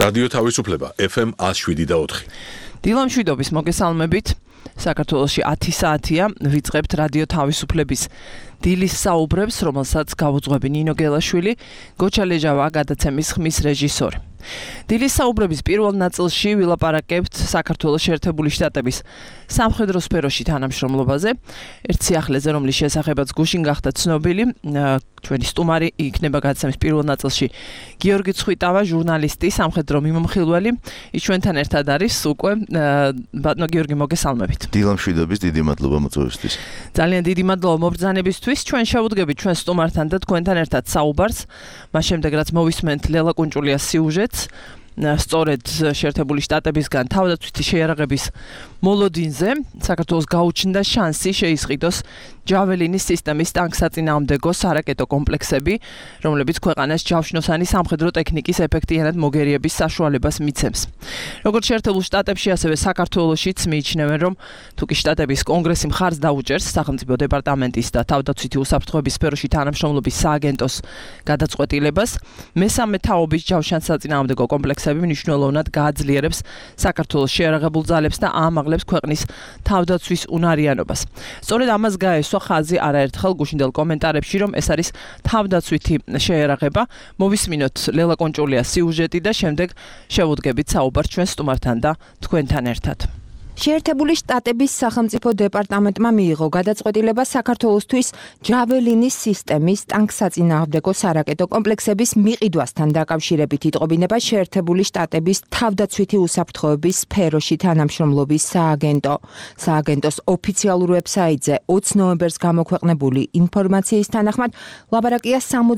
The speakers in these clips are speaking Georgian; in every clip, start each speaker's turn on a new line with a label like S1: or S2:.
S1: რადიო თავისუფლება FM 107.4.
S2: დილამშვიდობის მოგესალმებით. საქართველოში 10 საათია ვიწყებთ რადიო თავისუფლების დილის საუბრებს, რომელსაც გავუძღვები ნინო გელაშვილი, გოჩა ლეჟავა გადაცემის ხმის რეჟისორი. დილის საუბრების პირველ ნაწილში ვილაპარაკებთ საქართველოს შეერთებული შტატების სამხედრო სფეროში თანამშრომლობაზე. ერთ სიახლეზე, რომლის შესახებაც გუშინ გახდა ცნობილი, ჩვენი სტუმარი იქნება გადაცემის პირველ ნაწილში გიორგი ცხვიტავა, ჟურნალისტი, სამხედრო მიმომხილველი. ის ჩვენთან ერთად არის უკვე. ბატონო გიორგი, მოგესალმებით.
S3: დილამშვიდობის, დიდი მადლობა მოწვევისთვის.
S2: ძალიან დიდი მადლობა მობრძანებისთვის. ჩვენ შევუდგებით ჩვენ სტუმართან და თქვენთან ერთად საუბარს. მას შემდეგ რაც მოვისმენთ ლელა კუნჭულიას სიუჟეტს, სწორედ შეერთებული შტატებისგან თავდაცვითი შეიარაღების მოლოდინზე საქართველოს გაუჩნდა შანსი შეისყიდოს ჯაველინის სისტემის ტანკსაწინააღმდეგო სარაკეტო კომპლექსები, რომლებიც ქვეყანას ჯავშნოსანი სამხედრო ტექნიკის ეფექტიანად მოგერიების საშუალებას მიცემს. როგორც შეერთებულ შტატებში, ასევე საქართველოშიც მიიჩნევენ, რომ თუკი შტატების კონგრესი მხარს დაუჭერს სახელმწიფო დეპარტამენტის და თავდაცვითი უსაფრთხოების სფეროში თანამშრომლობის სააგენტოს გადაწყვეტილებას, მესამე თაობის ჯავშანსაწინააღმდეგო კომპლექსები მნიშვნელოვნად გააძლიერებს საქართველოს შეიარაღებულ ძალებს და აამაღლებს ქვეყნის თავდაცვის უნარიანობას. სწორედ ამას გაესვა ხაზი არაერთხელ გუშინდელ კომენტარებში, რომ ეს არის თავდაცვითი შეიარაღება. მოვისმინოთ ლელა კუნჭულიას სიუჟეტი და შემდეგ შევუდგებით საუბარს ჩვენ სტუმართან და თქვენთან ერთად.
S4: შეერთებული შტატების სახელმწიფო დეპარტამენტმა მიიღო გადაწყვეტილება საქართველოსთვის ჯაველინის სისტემის ტანკსაწინააღმდეგო სარაკეტო კომპლექსების მიყიდვასთან დაკავშირებით იტყობინება შეერთებული შტატების თავდაცვითი უსაფრთხოების სფეროში თანამშრომლობის სააგენტო. სააგენტოს ოფიციალურ ვებსაიტზე 20 ნოემბერს გამოქვეყნებული ინფორმაციის თანახმად ლაპარაკია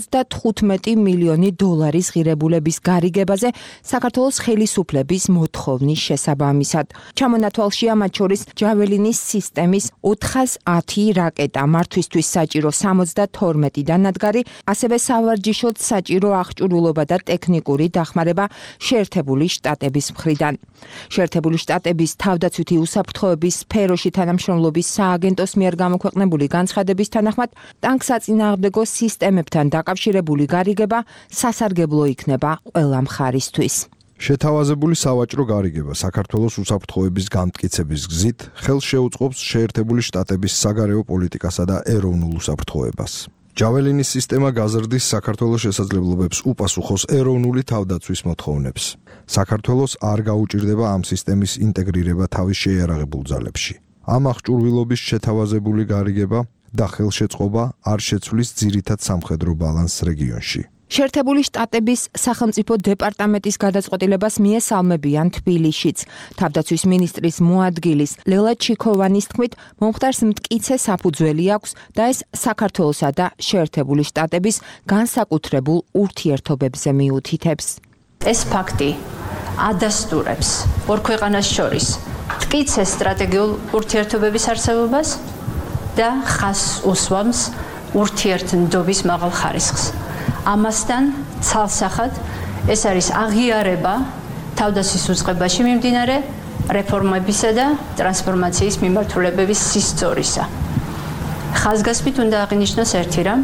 S4: 75 მილიონი დოლარის ღირებულების გარიგებაზე საქართველოს ხელისუფლების მოთხოვნის შესაბამისად. ჩამონათვალ მათ შორის ჯაველინის სისტემის 410 რაკეტა, მართვისთვის საჭირო 72 დანადგარი, ასევე სავარჯიშოდ საჭირო აღჭურვილობა და ტექნიკური დახმარება შეერთებული შტატების მხრიდან. შეერთებული შტატების თავდაცვითი უსაფრთხოების სფეროში თანამშრომლობის სააგენტოს მიერ გამოქვეყნებული განცხადების თანახმად, ტანკსაწინააღმდეგო სისტემებთან დაკავშირებული გარიგება სასარგებლო იქნება ყველა მხარისთვის.
S5: შეთავაზებული სავაჭრო გარიგება საქართველოს უსაფრთხოების განმტკიცების გზით ხელს შეუწყობს შეერთებული შტატების საგარეო პოლიტიკასა და ეროვნულ უსაფრთხოებას. ჯაველინის სისტემა გაზრდის საქართველოს შესაძლებლობებს უპასუხოს ეროვნული თავდაცვის მოთხოვნებს. საქართველოს არ გაუჭირდება ამ სისტემის ინტეგრირება თავის შეიარაღებულ ძალებში. ამ აღჭურვილობის შეთავაზებული გარიგება და ხელშეწყობა არ შეცვლის ძირითად სამხედრო ბალანსს რეგიონში.
S4: შეერთებული შტატების სახელმწიფო დეპარტამენტის გადაწყვეტილებას მიესალმებიან თბილისშიც. თავდაცვის მინისტრის მოადგილის ლელა ჩიქოვანის თქმით, მომხდარს მტკიცე საფუძველი აქვს და ეს საქართველოსა და შეერთებული შტატების განსაკუთრებულ ურთიერთობებზე მიუთითებს.
S6: ეს ფაქტი ადასტურებს ორ ქვეყანას შორის მტკიცე სტრატეგიულ ურთიერთობების არსებობას და ხაზს უსვამს ურთიერთნდობის მაღალ ხარისხს. ამასთან ცალსახად ეს არის აღიარება თავდაცვის უწყებაში მიმდინარე რეფორმებისა და ტრანსფორმაციის მიმართულებების სისწორისა. ხაზგასმით უნდა აღინიშნოს ერთი რამ,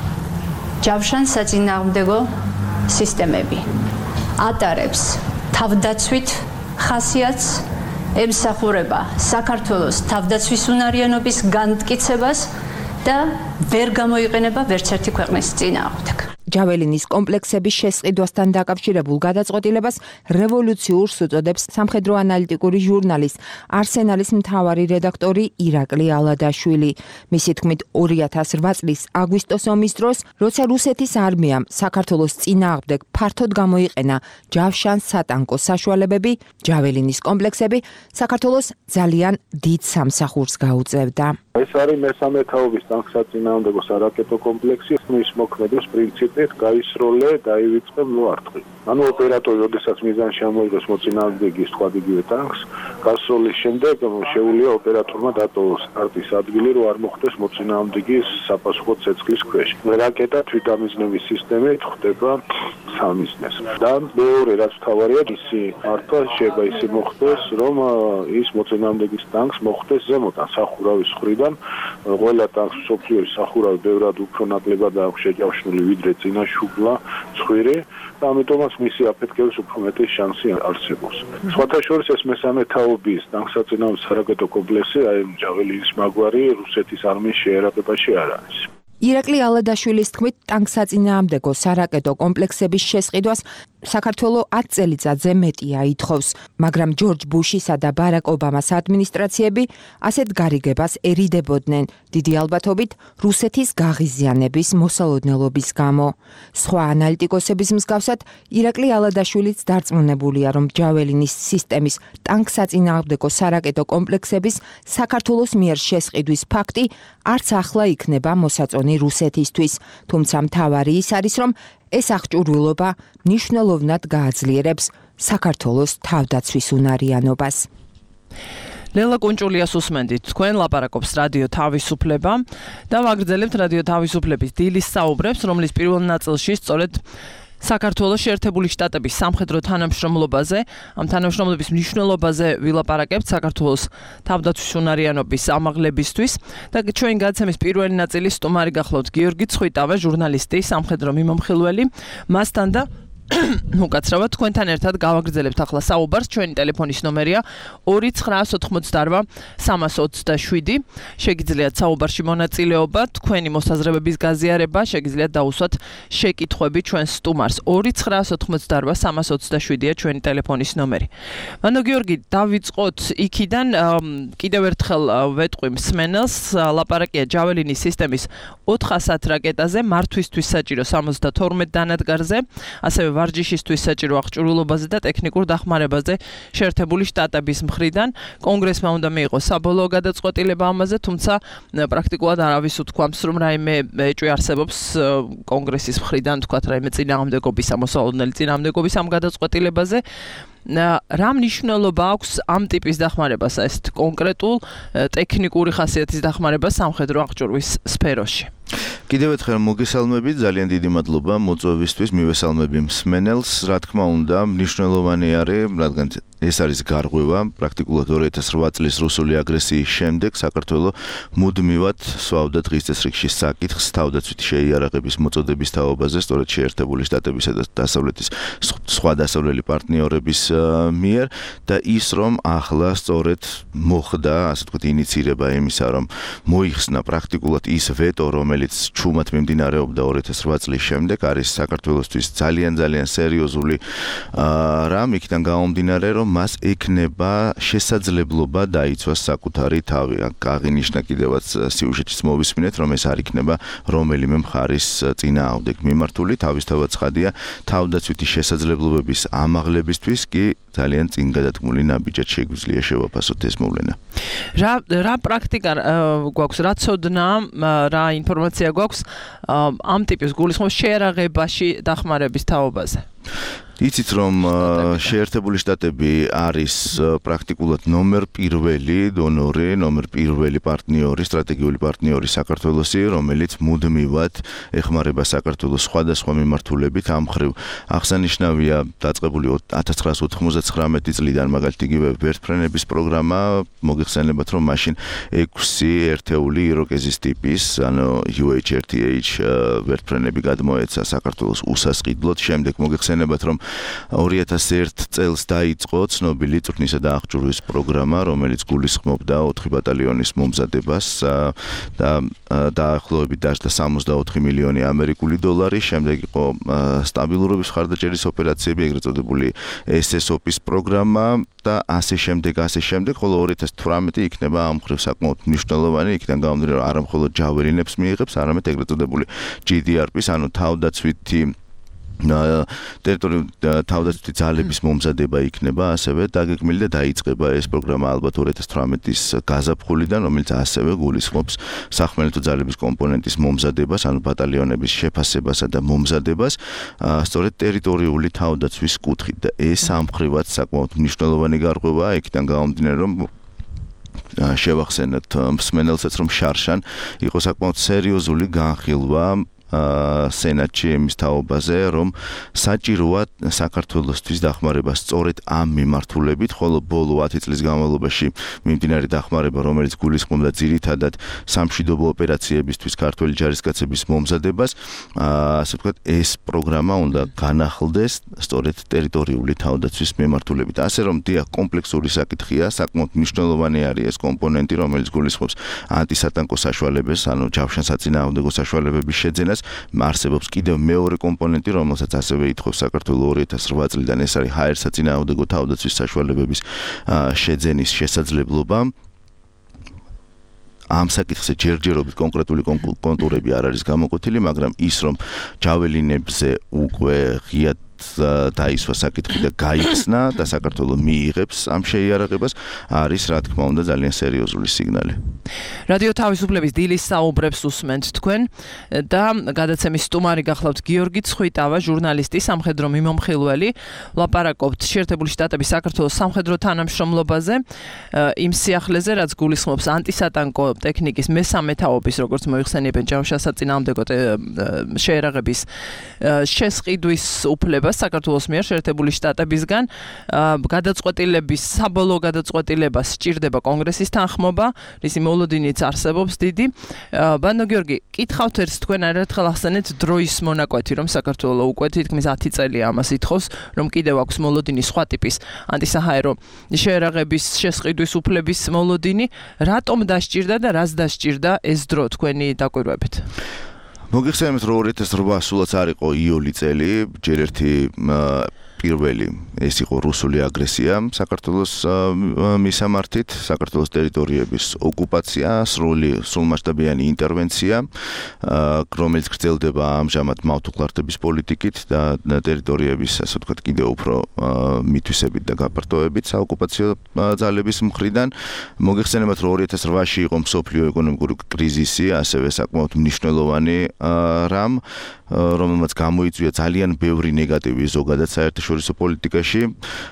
S6: ჯავშანსაწინააღმდეგო სისტემები ატარებს თავდაცვით ხასიათს, ემსახურება საქართველოს თავდაცვის უნარიანობის განმტკიცებას და ვერ გამოიყენება ვერც ერთი ქვეყნის წინააღმდეგ.
S4: ჯაველინის კომპლექსების შესყიდვასთან დაკავშირებულ გადაწყვეტილებას რევოლუციურს უწოდებს სამხედრო ანალიტიკური ჟურნალის არსენალის მთავარი რედაქტორი ირაკლი ალადაშვილი. მისი თქმით, 2008 წლის აგვისტოს ომის დროს, როცა რუსეთის არმიამ საქართველოს წინააღმდეგ ფართოდ გამოიყენა ჯავშანს სატანკო საშუალებები, ჯაველინის კომპლექსები საქართველოს ძალიან დიდ სამსახურს გაუწევდა.
S7: ეს არის მესამე თაობის ტანკსაწინააღმდეგო სარაკეტო კომპლექსი, ხმის მოქმედების პრინციპით გაისროლე, დაივიწყე მოარტყი. ანუ ოპერატორი, როდესაც მიზანში ამოიღოს მოწინააღმდეგის თქვა იგივე ტანკს, გასროლის შემდეგ შეუძლია ოპერატორმა დატოვოს სტარტის ადგილი, რომ არ მოხდეს მოწინააღმდეგის საპასუხო ცეცხლის ქვეშ. რაკეტა თვითამიზნების სისტემით ხდება სამიზნეს. და მეორე რაც თავარია ისი მართლა შეიძლება ისე მოხდეს, რომ ის მოწინააღმდეგის ტანკს მოხდეს ზემოდან სახურავის მხრიდან, ყველა ტანკს მსოფლიოს სახურავი ბევრად უფრო ნაკლებად აქვს შეჯავშნული ვიდრე წინა შუბლა, ცხვირი და ამიტომაც მისი აფეთქების უფრო მეტი შანსი არსებობს. სხვათა შორის ეს მესამე თაობის ტანკსაწინააღმდეგო სარაკეტო კომპლექსი, აი ჯაველინის მაგვარი რუსეთის არმიის შეერაგებაში არ არის.
S4: ირაკლი ალადაშვილის თქმით, ტანკსაწინააღმდეგო სარაკეტო კომპლექსების შესყიდვას საქართველო 10 წელიწადზე მეტია ითხოვს, მაგრამ ჯორჯ ბუშისა და ბარაკ ობამას ადმინისტრაციები ასეთ გარიგებას ერიდებოდნენ, დიდი ალბათობით რუსეთის გაღიზიანების მოსალოდნელობის გამო. სხვა ანალიტიკოსების მსგავსად, ირაკლი ალადაშვილიც დარწმუნებულია, რომ ჯაველინის სისტემის ტანკსაწინააღმდეგო სარაკეტო კომპლექსების საქართველოს მიერ შესყიდვის ფაქტი არც ახლა იქნება მოსაწონი რუსეთისთვის, თუმცა მთავარი ის არის, რომ ეს აღჭურვილობა მნიშვნელოვნად გააძლიერებს საქართველოს თავდაცვის უნარიანობას.
S2: ლელა კუნჭულიას უსმენდით, თქვენ ლაპარაკობს რადიო თავისუფლება და ვაგრძელებთ რადიო თავისუფლების დილის საუბრებს, რომლის პირველ ნაწილში სწორედ საქართველოს შეერთებული შტატების სამხედრო თანამშრომლობაზე, ამ თანამშრომლობის მნიშვნელობაზე ვილაპარაკებთ საქართველოს თავდაცვის უნარიანობის ამაღლებისთვის და ჩვენ გადაცემის პირველი ნაწილის სტუმარი გახლავთ გიორგი ცხვიტავე, ჟურნალისტი, სამხედრო მიმომხილველი, მასთან და უკაცრავად თქვენთან ერთად გავაგრძელებთ ახლა საუბარს. ჩვენი ტელეფონის ნომერია 2992327. შეგიძლიათ საუბარში მონაწილეობა, თქვენი მოსაზრებების გაზიარება, შეგიძლიათ დაუსვათ შეკითხვები ჩვენს სტუმარს. 2992327-ია ჩვენი ტელეფონის ნომერი. მანო გიორგი, დავიწყოთ იქიდან, კიდევ ერთხელ ვეტყვი მსმენელს, ლაპარაკია ჯაველინის სისტემის 400 რაკეტაზე, მართვისთვის საჭირო 72 დანადგარზე, ასევე ვარჯიშისთვის საჭირო აღჭურვილობაზე და ტექნიკურ დახმარებაზე შეერთებული შტატების მხრიდან. კონგრესმა უნდა მიიღოს საბოლოო გადაწყვეტილება ამაზე, თუმცა პრაქტიკულად არავის უთქვამს, რომ რაიმე ეჭვი არსებობს კონგრესის მხრიდან, თქვათ რაიმე წინააღმდეგობის, მოსალოდნელი წინააღმდეგობის ამ გადაწყვეტილებაზე. რა მნიშვნელობა აქვს ამ ტიპის დახმარებას, ეს კონკრეტულ ტექნიკური ხასიათის დახმარებას სამხედრო აღჭურვის სფეროში?
S3: კიდევ ერთხელ მოგესალმებით, ძალიან დიდი მადლობა მოწვევისთვის, მივესალმები მსმენელს. რა თქმა უნდა, მნიშვნელოვანი არის, რადგან ეს არის გარღვევა, პრაქტიკულად 2008 წლის რუსული აგრესიის შემდეგ საქართველო მუდმივად სვავდა დღის წესრიგში საკითხს თავდაცვითი შეიარაღების მოწოდების თაობაზე, სწორედ შეერთებული შტატებისა და დასავლეთის სხვა დასავლელი პარტნიორების მიერ და ის რომ ახლა სწორედ მოხდა, ასე ვთქვათ, ინიცირება იმისა, რომ მოიხსნა პრაქტიკულად ის ვეტო, რომელიც ჩუმად მიმდინარეობდა 2008 წლის შემდეგ, არის საქართველოსთვის ძალიან სერიოზული რამ, იქიდან გამომდინარე, რომ მას ექნება შესაძლებლობა დაიცვას საკუთარი თავი. აღინიშნა კიდევაც სიუჟეტის მოვისმინეთ, რომ ეს არ იქნება რომელიმე მხარის წინააღმდეგ მიმართული, თავისთავად ცხადია, თავდაცვითი შესაძლებლობების ამაღლებისთვის კი ძალიან წინგადადგმული ნაბიჯად შეგვიძლია შევაფასოთ ეს მოვლენა.
S2: რა პრაქტიკა გვაქვს, რა ცოდნა, რა ინფორმაცია გვაქვს ამ ტიპის გულისხმობს შეერაღებაში დახმარების თაობაზე?
S3: იცით რომ შეერთებული შტატები არის პრაქტიკულად ნომერ პირველი დონორი, ნომერ პირველი პარტნიორი, სტრატეგიული პარტნიორი საქართველოსი, რომელიც მუდმივად ეხმარება საქართველოს სხვადასხვა მიმართულებით. ამ მხრივ აღსანიშნავია დაწყებული 1999 წლიდან მაგალითად იგივე ვერტფრენების პროგრამა, მოგეხსენებათ რომ მაშინ 6 ერთეული იროკეზის ტიპის, ანუ UH-RTH ვერტფრენები გადმოეცა საქართველოს უსასყიდლოდ, შემდეგ მოგეხსენებათ რომ 2001 წელს დაიწყო ცნობილი წვრთნისა და აღჭურვის პროგრამა, რომელიც გულისხმობდა 4 ბატალიონის მომზადებას და დაახლოებით დაჭდა 64 მილიონი ამერიკული დოლარი. შემდეგ იყო სტაბილურობის მხარდაჭერის ოპერაციები, ეგრეთ წოდებული SSOP-ის პროგრამა და ასე შემდეგ, ხოლო 2018 იქნება ამ მხრივ საკმაოდ მნიშვნელოვანი, იქიდან გამომდინარე, რომ არა მხოლოდ ჯაველინებს მიიღებს, არამედ ეგრეთ წოდებული GDRP-ის, ანუ თავდაცვითი ტერიტორიული თავდაცვითი ძალების მომზადება იქნება ასევე დაგეგმილი და დაიწყება ეს პროგრამა ალბათ 2018-ის გაზაფხულიდან, რომელიც ასევე გულისხმობს სახმელეთო ძალების კომპონენტის მომზადებას, ანუ ბატალიონების შეფასებასა და მომზადებას, სწორედ ტერიტორიული თავდაცვის კუთხით და ეს ამხრივად საკმაოდ მნიშვნელოვანი გარღვევაა, იქიდან გამომდინარე, რომ შევახსენოთ მსმენელსაც, რომ შარშან იყო საკმაოდ სერიოზული განხილვა სენატში იმის თაობაზე, რომ საჭიროა საქართველოსთვის დახმარება სწორედ ამ მიმართულებით, ხოლო ბოლო 10 წლის განმავლობაში მიმდინარე დახმარება, რომელიც გულისხმობდა ძირითადად სამშვიდობო ოპერაციებისთვის ქართველი ჯარისკაცების მომზადებას, ასე ვთქვათ, ეს პროგრამა უნდა განახლდეს სწორედ ტერიტორიული თავდაცვის მიმართულებით. ასე რომ დიახ, კომპლექსური საკითხია, საკმაოდ მნიშვნელოვანი არის ეს კომპონენტი, რომელიც გულისხმობს ანტისატანკო საშუალებებს, ანუ ჯავშანსაწინააღმდეგო საშუალებების შეძენას. არსებობს კიდევ მეორე კომპონენტი, რომელსაც ასევე ითხოვს საქართველოს 2008 წლიდან, ეს არის ჰაერსაწინააღმდეგო თავდაცვის საშუალებების შეძენის შესაძლებლობა. ამ საკითხზე ჯერჯერობით კონკრეტული კონტურები არ არის გამოკვეთილი, მაგრამ ის რომ ჯაველინებზე უკვე ღიად დაისვა საკითხი და გაიხსნა და საქართველოს მიიღებს ამ შეიარაღებას, არის რა თქმა უნდა ძალიან სერიოზული სიგნალი.
S2: რადიო თავისუფლების დილის საუბრებს უსმენთ თქვენ და გადაცემის სტუმარი გახლავთ გიორგი ცხვიტავა, ჟურნალისტი, სამხედრო მიმომხილველი. ვლაპარაკობთ შეერთებული შტატების საქართველოს სამხედრო თანამშრომლობაზე, იმ სიახლეზე, რაც გულისხმობს ანტისატანკო ტექნიკის მესამე თაობის, როგორც მოიხსენიებენ ჯავშანსაწინააღმდეგო შეიარაღების შესყიდვის უფლება საქართველოს მიერ შეერთებული შტატებისგან. გადაწყვეტილების საბოლოო გადაწყვეტილებას სჭირდება კონგრესის თანხმობა, რისი მოლოდინიც არსებობს დიდი. ბანო გიორგი, კითხავთ ერთს თქვენ არაერთხელ ახსენეთ დროის მონაკვეთი, რომ საქართველოს უკვე თითქმის 10 წელია ამას ითხოვს, რომ კიდევ აქვს მოლოდინი სხვა ტიპის ანტისაჰაერო შეიარაღების შესყიდვის უფლების მოლოდინი. რატომ დასჭირდა და რას დასჭირდა ეს დრო თქვენი დაკვირვებით?
S3: მოგიხსენებთ, რომ 2008 სულაც არ იყო იული წელი, ჯერ ერთი პირველი ეს იყო რუსული აგრესია საქართველოს მისამართით, საქართველოს ტერიტორიების ოკუპაცია, სრულმასშტაბიანი ინტერვენცია, რომელიც გრძელდება ამჟამად მავთუყლართების პოლიტიკით და ტერიტორიების, ასე ვთქვათ, კიდევ უფრო მითვისებით და გაპარტოებით საოკუპაციო ძალების მხრიდან. მოგიხსენებთ, რომ 2008-ში იყო მსოფლიო ეკონომიკური კრიზისი, ასევე საკმაოდ მნიშვნელოვანი რამ, რომელმაც გამოიწვია ძალიან ბევრი ნეგატივი ზოგადად საერთაშორისო პოლიტიკაში.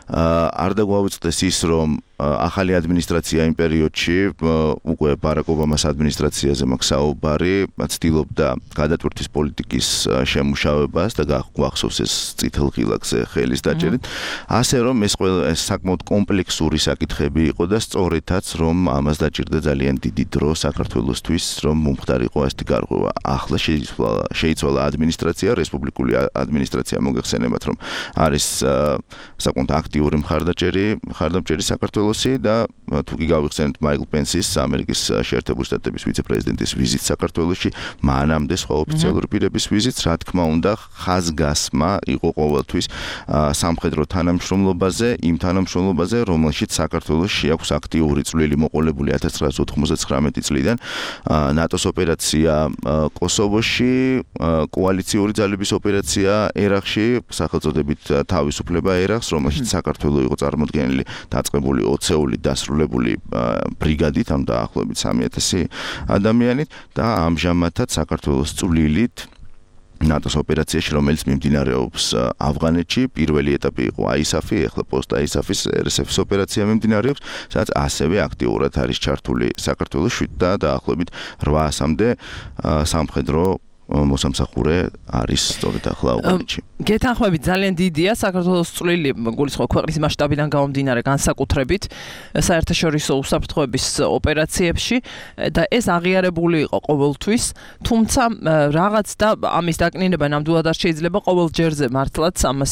S3: არ დაგვავიწყდეს ის, რომ ახალი ადმინისტრაცია იმ პერიოდში, უკვე ბარაკ ობამას ადმინისტრაციაზე მაქვს საუბარი, ცდილობდა გადატვირთვის პოლიტიკის შემუშავებას და გვახსოვს ეს წითელ ღილაკზე ხელის დაჭერით. ასე რომ ეს საკმაოდ კომპლექსური საკითხები იყო და სწორედაც რომ ამას დაჭირდა ძალიან დიდი დრო საქართველოსთვის, რომ მომხდარიყო ასეთი გარღვევა. ახლა შეიცვალა ადმინისტრაცია, რესპუბლიკური ადმინისტრაცია, მოგეხსენებათ, რომ არის საკმაოდ აქტიური მხარდამჭერი საქართველოსი და თუ კი გავიხსენებთ მაიკლ პენსის, ამერიკის შეერთებული შტატების ვიცე-პრეზიდენტის ვიზიტს საქართველოში, მანამდე სხვა ოფიციალური პირების ვიზიტს, რა თქმა უნდა, ხაზგასმა იყო ყოველთვის სამხედრო თანამშრომლობაზე, იმ თანამშრომლობაზე, რომელშიც საქართველოს შეაქვს აქტიური წვლილი მოყოლებული 1999 წლიდან, ნატოს ოპერაცია კოსოვოში, კოალიციური ძალების ოპერაცია ერაყში, სახელწოდებით თავისუფლება ერაყს, რომელშიც საქართველოს იყო წარმოდგენილი დაწყებული 20-ეული დასრულებული ბრიგადით, ამ დაახლოებით 3000 ადამიანით და ამჟამადაც საქართველოს წვლილით ნატოს ოპერაციაში, რომელიც მიმდინარეობს ავღანეთში, პირველი ეტაპი იყო ISAF-ი, ახლა პოსტ-ISAF-ის RSF-ის ოპერაცია მიმდინარეობს, სადაც ასევე აქტიურად არის ჩართული საქართველოს 7 და დაახლოებით 800-მდე სამხედრო მოსამსახურე არის სწორედ ახლა ავღანეთში.
S2: გეთანხმებით ძალიან დიდია საქართველოს წვლილი გულისხმობს ქვეყნის მასშტაბიდან გამომდინარე განსაკუთრებით საერთაშორისო უსაფრთხოების ოპერაციებში და ეს აღიარებული იყო ყოველთვის, თუმცა რაღაც და ამის დაკნინება ნამდვილად არ შეიძლება ყოველ ჯერზე მართლაც ამას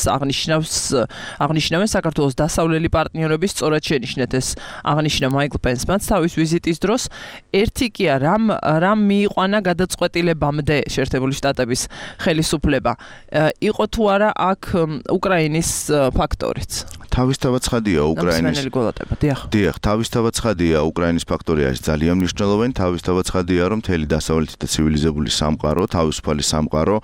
S2: აღნიშნავენ საქართველოს დასავლელი პარტნიორების, სწორად შენიშნეთ ეს აღნიშნა მაიკლ პენსმაც თავის ვიზიტის დროს. ერთი კი რამ მიიყვანა გადაწყვეტილებამდე შეერთებული შტატების ხელისუფლება, იყო თუ არა აქ უკრაინის ფაქტორიც.
S3: თავისთავად ცხადია უკრაინის დიახ, თავისთავად ცხადია უკრაინის ფაქტორი არის ძალიან მნიშვნელოვანი, თავისთავად ცხადია, რომ მთელი დასავლეთი და ცივილიზებული სამყარო, თავისუფალი სამყარო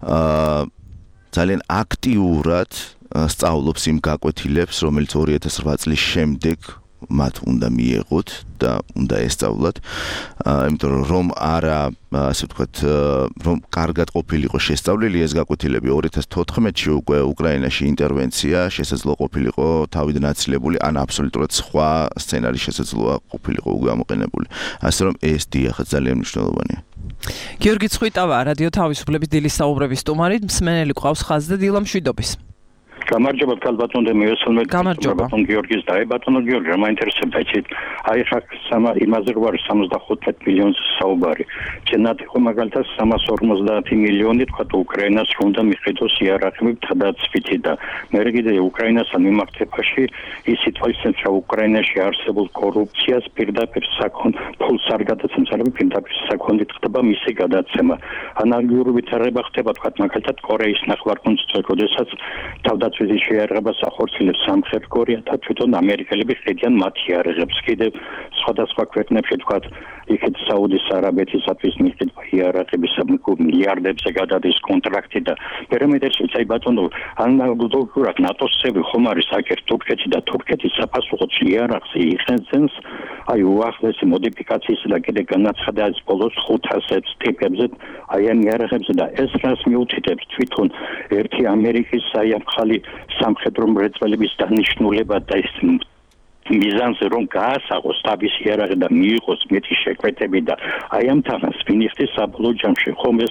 S3: ძალიან აქტიურად სწავლობს იმ გაკვეთილებს, რომელიც 2008 წლის შემდეგ მათ უნდა მიეღოთ და უნდა ესწავლათ, იმიტომ რომ არა, ასე ვთქვათ, რომ კარგად ყოფილიყო შესწავლილი ეს გაკვეთილები 2014-ში უკვე უკრაინაში ინტერვენცია შესაძლო ყოფილიყო თავიდან აცილებული, ან აბსოლუტურად სხვა სცენარი შესაძლოა ყოფილიყო გამოყენებული. ასე რომ ეს დიახ ძალიან მნიშვნელოვანია.
S2: გიორგი ცხვითავა, რადიო თავისუფლების დილის საუბრების სტუმარი, მსმენელი ყავს ხაზზე დილა მშვიდობის.
S8: გამარჯობა ქალბატონო მეოსალმე
S2: გამარჯობა
S8: გიორგის და ბატონო გიორგი მაინტერესებდა იცით აი ხა იმაზე რო არის 75 მილიონს საუბარი ჩენათ ხო მაგალითად 350 მილიონი თქვა უკრაინას უნდა მიხედოს იარაღები თადაცვითი და მე კიდე უკრაინასთან მიმართებაში ის სიტუაცია რომ უკრაინაში არსებულ კორუფციას პირდაპირ ფულს არ გადაცემს არამედ პირდაპირ საქონლით ხდება მისი გადაცემა ანალოგიური ვითარება ხდება თქვა მაგალითად კორეის ნახევარკუნძულზე როდესაც თავდაცვითი შეიარაღებას ახორციელებს სამხრეთ კორეა და თვითონ ამერიკელები ხედიან მათ იარაღებს კიდევ სხვადასხვა ქვეყნებში თქვა იქეთ საუდის არაბეთისათვის მიღება იარაღების მილიარდებზე გადადის კონტრაქტი და პერამიდებში აი ბატონო ანალოგურად ნატოს წევრი ხომ არის აკერ თურქეთი და თურქეთის საფასუხოდ იარაღს იხსენს აი უახლესი მოდიფიკაციის და კიდე განაცხადა ეს ბოლოს 500 ტიპებზე აი ამ იარაღებზე და ეს რას მიუთითებს თვითონ ერთი ამერიკის აი ამ ხალი სამხედრო მრეწველების დანიშნულება და ის მიზანზე რომ გაასაღოს თავისი იარაღი და მიიღოს მეტი შეკვეთები და აი ამ თანას ვინიხდის საბოლოო ჯამში ხომ ეს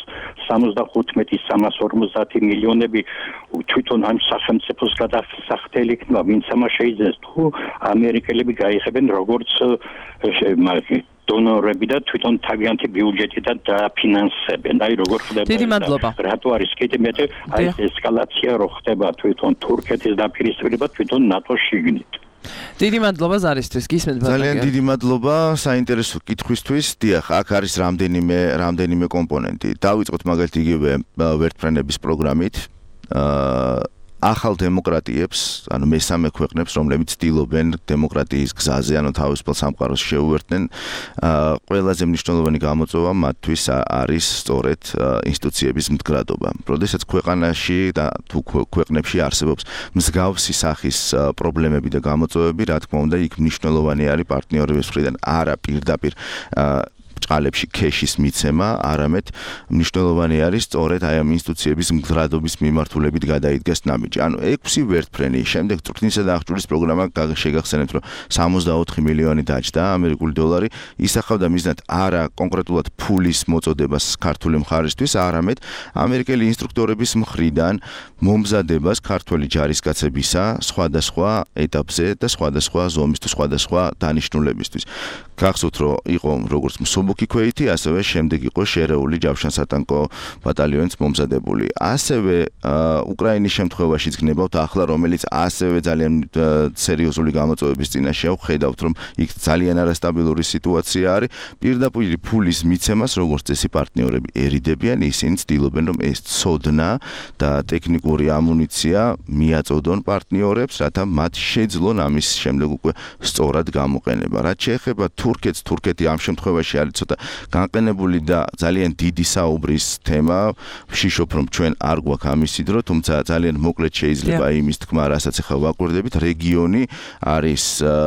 S8: 75-350 მილიონები თვითონ ამ სახელმწიფოს გადასახდელი იქნება ვინც ამას შეიძენს თუ ამერიკელები გაიხებენ როგორც დონორები და თვითონ თავიანთი ბიუჯეტიდან დაფინანსებენ. აი როგორ ხდება?
S2: დიდი მადლობა.
S8: რატო არის კიდე მეტი აი ესკალაცია რო ხდება თვითონ თურქეთის დაპირისპირება თვითონ ნატოს შიგნით.
S2: დიდი მადლობა ზარისთვის. გისმენთ ბატონო.
S3: ძალიან დიდი მადლობა საინტერესო კითხვისთვის. დიახ, აქ არის რამდენიმე კომპონენტი. დავიწყოთ მაგალითად იგივე ვერტფრენების პროგრამით. ახალ დემოკრატიებს, ანუ მესამე ქვეყნებს, რომლებიც ცდილობენ დემოკრატიის გზაზე, ანუ თავისუფალ სამყაროს შეუერთდნენ, ყველაზე მნიშვნელოვანი გამოწვევა მათთვის არის სწორედ ინსტიტუციების მდგრადობა. როდესაც ქვეყანაში და თუ ქვეყნებში არსებობს მსგავსი სახის პრობლემები და გამოწვევები, რა თქმა უნდა, იქ მნიშვნელოვანი არის პარტნიორების მხრიდან არა პირდაპირ ჭყალებში ქეშის მიცემა, არამედ მნიშვნელოვანი არის სწორედ აი ამ ინსტიტუციების მდგრადობის მიმართულებით გადაიდგეს ნაბიჯი. ანუ 6 ვერტფრენი, შემდეგ წვრთნისა და აღჭურვის პროგრამა შეგახსენებთ, რომ 64 მილიონი დაჯდა ამერიკული დოლარი, ისახავდა მიზნად არა კონკრეტულად ფულის მოწოდებას ქართული მხარისთვის, არამედ ამერიკელი ინსტრუქტორების მხრიდან მომზადებას ქართველი ჯარისკაცებისა სხვადასხვა ეტაპზე და სხვადასხვა ზომის თუ სხვადასხვა დანიშნულებისთვის. გახსოვთ, რომ იყო როგორც მსუბუქი ქვეითი, ასევე შემდეგ იყო შერეული ჯავშანსატანკო ბატალიონის მომზადებული. ასევე უკრაინის შემთხვევაშიც გნებავთ ახლა, რომელიც ასევე ძალიან სერიოზული გამოწვევების წინაშეა, ხედავთ, რომ იქ ძალიან არასტაბილური სიტუაცია არის. პირდაპირ ფულის მიცემას, როგორც წესი პარტნიორები ერიდებიან, ისინი ცდილობენ, რომ ეს ცოდნა და ტექნიკური ამუნიცია მიაწოდონ პარტნიორებს, რათა მათ შეძლონ ამის შემდეგ უკვე სწორად გამოყენება. რაც შეეხება თურქეთს, თურქეთი ამ შემთხვევაში არის ცოტა განყენებული და ძალიან დიდი საუბრის თემა. ვშიშობ, რომ ჩვენ არ გვაქვს ამისი დრო, თუმცა ძალიან მოკლედ შეიძლება იმის თქმა, რასაც ახლა ვაკვირდებით, რეგიონი არის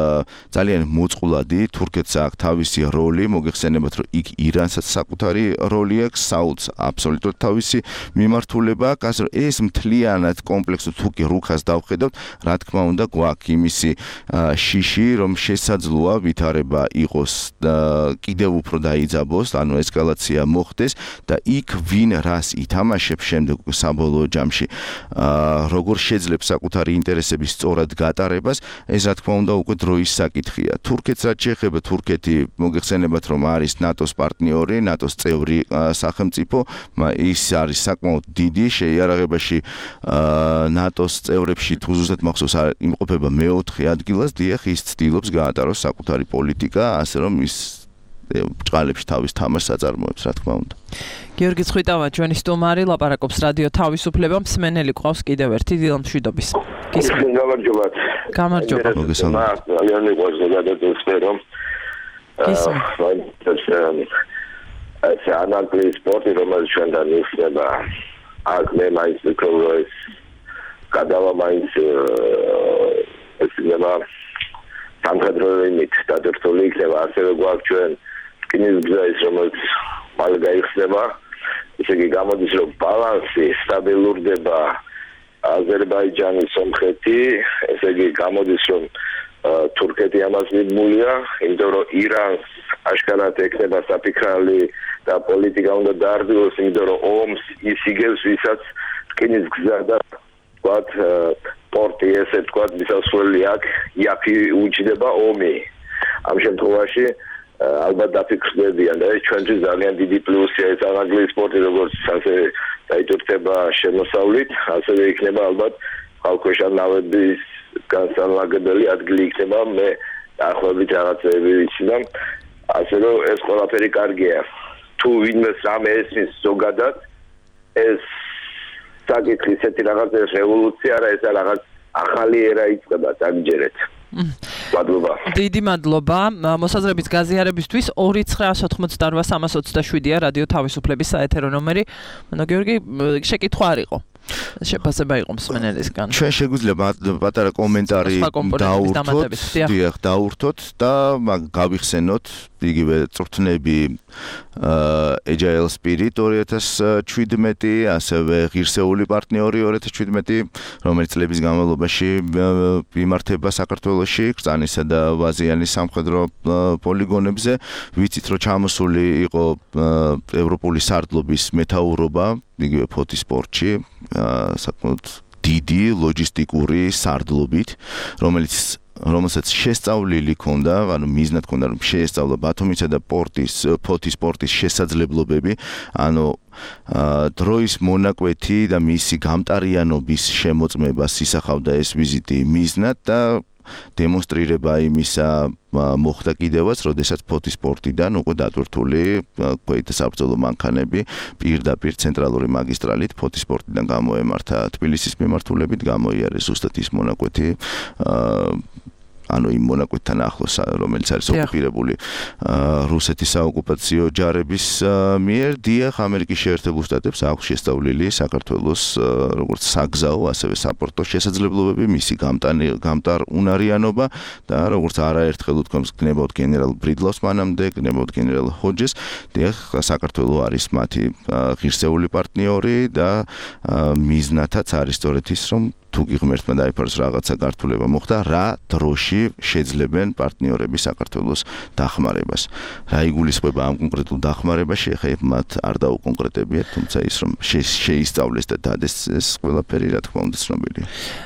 S3: ძალიან მოწყვლადი, თურქეთს აქვს თავისი როლი, მოგეხსენებათ, რომ იქ ირანსაც საკუთარი როლი აქვს, საუდს აბსოლუტურად თავისი მიმართულება აქვს, ასე რომ ეს მთლიანად კომპლექსური თუ კი რუხას დავხედავთ, რა თქმა უნდა, გვაქვს იმისი შიში, რომ შესაძლოა ვითარება იყოს კიდევ უფრო დაიძაბოს, ანუ ესკალაცია მოხდეს და იქ ვინ რას ითამაშებს შემდეგ საბოლოო ჯამში, როგორ შეძლებს საკუთარი ინტერესების სწორად გატარებას, ეს რა თქმა უნდა უკვე დროის საკითხია. თურქეთს რაც შეეხება, თურქეთი მოგეხსენებათ, რომ არის ნატოს პარტნიორი, ნატოს წევრი სახელმწიფო, ის არის საკმაოდ დიდი შეიარაღებაში ნატოს წევრებში თუ ზუსტად მახსოვს იმყოფება მე-4 ადგილას, დიახ, ის ცდილობს გაატაროს საკუთარი პოლიტიკა, ასე რომ ის ჭყალებში თავის თამაშს აწარმოებს, რა თქმა უნდა.
S2: გიორგი ცხვითავა, ჩვენი სტუმარი, ლაპარაკობს რადიო თავისუფლება, მსმენელი ყავს კიდევ ერთი დილა მშვიდობის.
S7: გამარჯობა.
S2: გამარჯობა.
S7: ძალიან მიყვარს გადაწყვეტე, რომ ეს ანალიზი სპორტი, რომელიც ჩვენთან იქნება, აქ მე მაინც ვიქნებ, რომ ეს გადავა მაინც ეს იქნება სამხედრო იმით დადერთული იქნება, ასევე გვაქვს ჩვენ რკინის გზა ის, რომელიც მალე გაიხსნება, ესე იგი გამოდის, რომ ბალანსი სტაბილურდება აზერბაიჯანის, სომხეთი, ესე იგი გამოდის, რომ თურქეთი ამას მიბმულია, იმიტომ რომ ირანს აშკარად ეკნება საფიქრალი
S9: და პოლიტიკა უნდა დაარბიოს, იმიტომ რომ ომს ის იგებს, ვისაც რკინის გზა და ვთქვათ პორტი ესე ვთქვათ მისასვლელი აქ უჯდება ომი. ამ შემთხვევაში ალბათ დაფიქრდებიან და ეს ჩვენთვის ძალიან დიდი პლუსია ეს ანაგლის სპორტი როგორც ასე დაიტვირთება შემოსავლით, ასევე იქნება ალბათ ხალხქვეშა ნავების განსამაგებელი ადგილი იქნება მე დაახლოებით რაღაცები ვიცი და ასე რომ ეს ყველაფერი კარგია. თუ ვინმეს რამე ესმის ზოგადად ეს საკითხი ისეთი რაღაც რევოლუცია არა ეს რაღაც ახალი ერა იწყება დაგჯერეთ. მადლობა.
S2: დიდი მადლობა. მოსაზრების გაზიარებისთვის 2988327-ია რადიო თავისუფლების საეთერო ნომერი. მანო გიორგი, შეკითხვა არ იყო. შეფასება იყო მსმენელისგან.
S3: ჩვენ შეგვიძლია პატარა კომენტარი დაურთოთ და გავიხსენოთ იგივე წვრთნები Agile Spirit 2017, ასევე ღირსეული პარტნიორი 2017, რომელიც წლების განმავლობაში იმართება საქართველოში, კრწანისა და ვაზიანის სამხედრო პოლიგონებზე. ვიცით, რომ ჩამოსული იყო ევროპული სარდლობის მეთაურობა, იგივე ფოთის სპორტში, საკმაოდ დიდი ლოჯისტიკური სარდლობით, რომელსაც შესწავლილი ჰქონდა, ანუ მიზნად ჰქონდა რომ შეესწავლა ბათუმისა და ფოთის სპორტის შესაძლებლობები, ანუ დროის მონაკვეთი და მისი გამტარიანობის შემოწმებას ისახავდა ეს ვიზიტი მიზნად და დემონსტრირება იმისა მოხდა კიდევაც, როდესაც ფოთის სპორტიდან უკვე დატვირთული ქვეითთა საბრძოლო მანქანები პირდაპირ ცენტრალური მაგისტრალით ფოთის სპორტიდან გამოემართა თბილისის მიმართულებით, გამოიარეს ზუსტად ის მონაკვეთი, ანუ იმ მონაკვეთთან ახლოს, რომელიც არის ოკუპირებული რუსეთის საოკუპაციო ჯარების მიერ, დიახ, ამერიკის შეერთებულ შტატებს აქვს შესწავლილი საქართველოს როგორც საგზაო, ასევე საპორტო შესაძლებლობები, მისი გამტარუნარიანობა და როგორც არაერთხელ უთქვამს გნებავთ გენერალ ბრიდლავს მანამდე, გნებავთ გენერალ ჰოჯეს, დიახ, საქართველო არის მათი ღირსეული პარტნიორი და მიზნათაც არის სწორედ ის, რომ თუ გიღმერთმა დაიფაროს რაღაცა გართულება მოხდა, რა დროში შეძლებენ პარტნიორები საქართველოს დახმარებას. რა იგულისხმება ამ კონკრეტულ დახმარებაში, ახლა მათ არ დაუკონკრეტებიათ, თუმცა ის რომ შეისწავლეს და დადეს ეს ყველაფერი, რა თქმა უნდა, ცნობილია.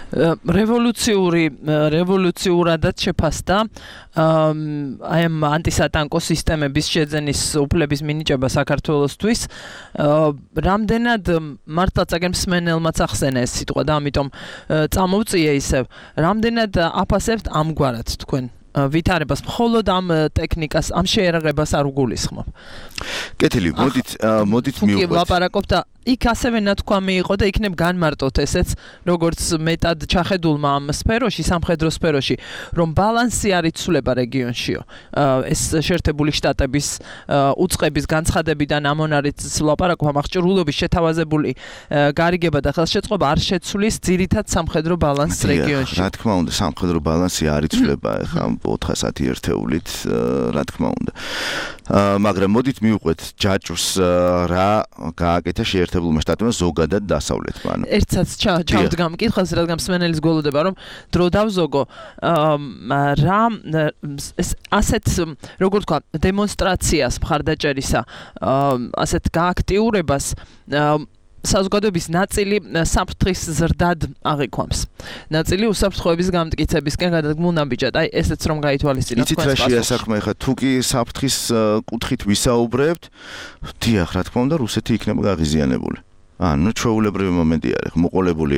S3: რევოლუციურადაც შეფასდა აი ამ ანტისატანკო სისტემების შეძენის უფლების მინიჭება საქართველოსთვის. რამდენად მართლაც აგერ მსმენელმაც ახსენა ეს სიტყვა და ამიტომ წამოვწიე ისევ, რამდენად აფასებთ ამგვარად თქვენ ვითარებას, მხოლოდ ამ ტექნიკას, ამ შეერაღებას არ უგულისხმობ. კეთილი, მოდით მივყვეთ.
S2: ლაპარაკობ და იქ ასევე ნათქვამი იყო და იქნებ განმარტოთ ესეც, როგორც მეტად ჩახედულმა ამ სფეროში, სამხედრო სფეროში, რომ ბალანსი არ იცვლება რეგიონშიო. ეს შეერთებული შტატების უწყების განცხადებიდან ამონ არის ლაპარაკობა, აღჭურვილობის შეთავაზებული გარიგება და ხელშეწყობა არ შეცვლის ძირითად სამხედრო ბალანსს რეგიონში.
S3: რა თქმა უნდა, სამხედრო ბალანსი არ იცვლება ახლა 410 ერთეულით, რა თქმა უნდა. მაგრამ მოდით მივყვეთ ჯაჭვს რა გააკეთა შეერთებულმა შტატებმა ზოგადად დასავლეთმა.
S2: ერთსაც ჩავდგა მკითხველს, რადგან მსმენელის გველოდება, რომ დრო დავზოგო, რა ასეთ, როგორ თქვა, დემონსტრაციას მხარდაჭერისა, ასეთ გააქტიურებას საზოგადოების ნაწილი საფრთხის ზრდად აღიქვამს. ნაწილი უსაფრთხოების გამტკიცებისკენ გადადგმულ ნაბიჯად. აი ესეც რომ გაითვალისწინოთ.
S3: იცით რა შეასახმა ახლა თუ კი საფრთხის კუთხით ვისაუბრებთ, დიახ, რა თქმა უნდა, რუსეთი იქნება გაღიზიანებული. ანუ ჩვეულებრივი მომენტი არის, მოყოლებული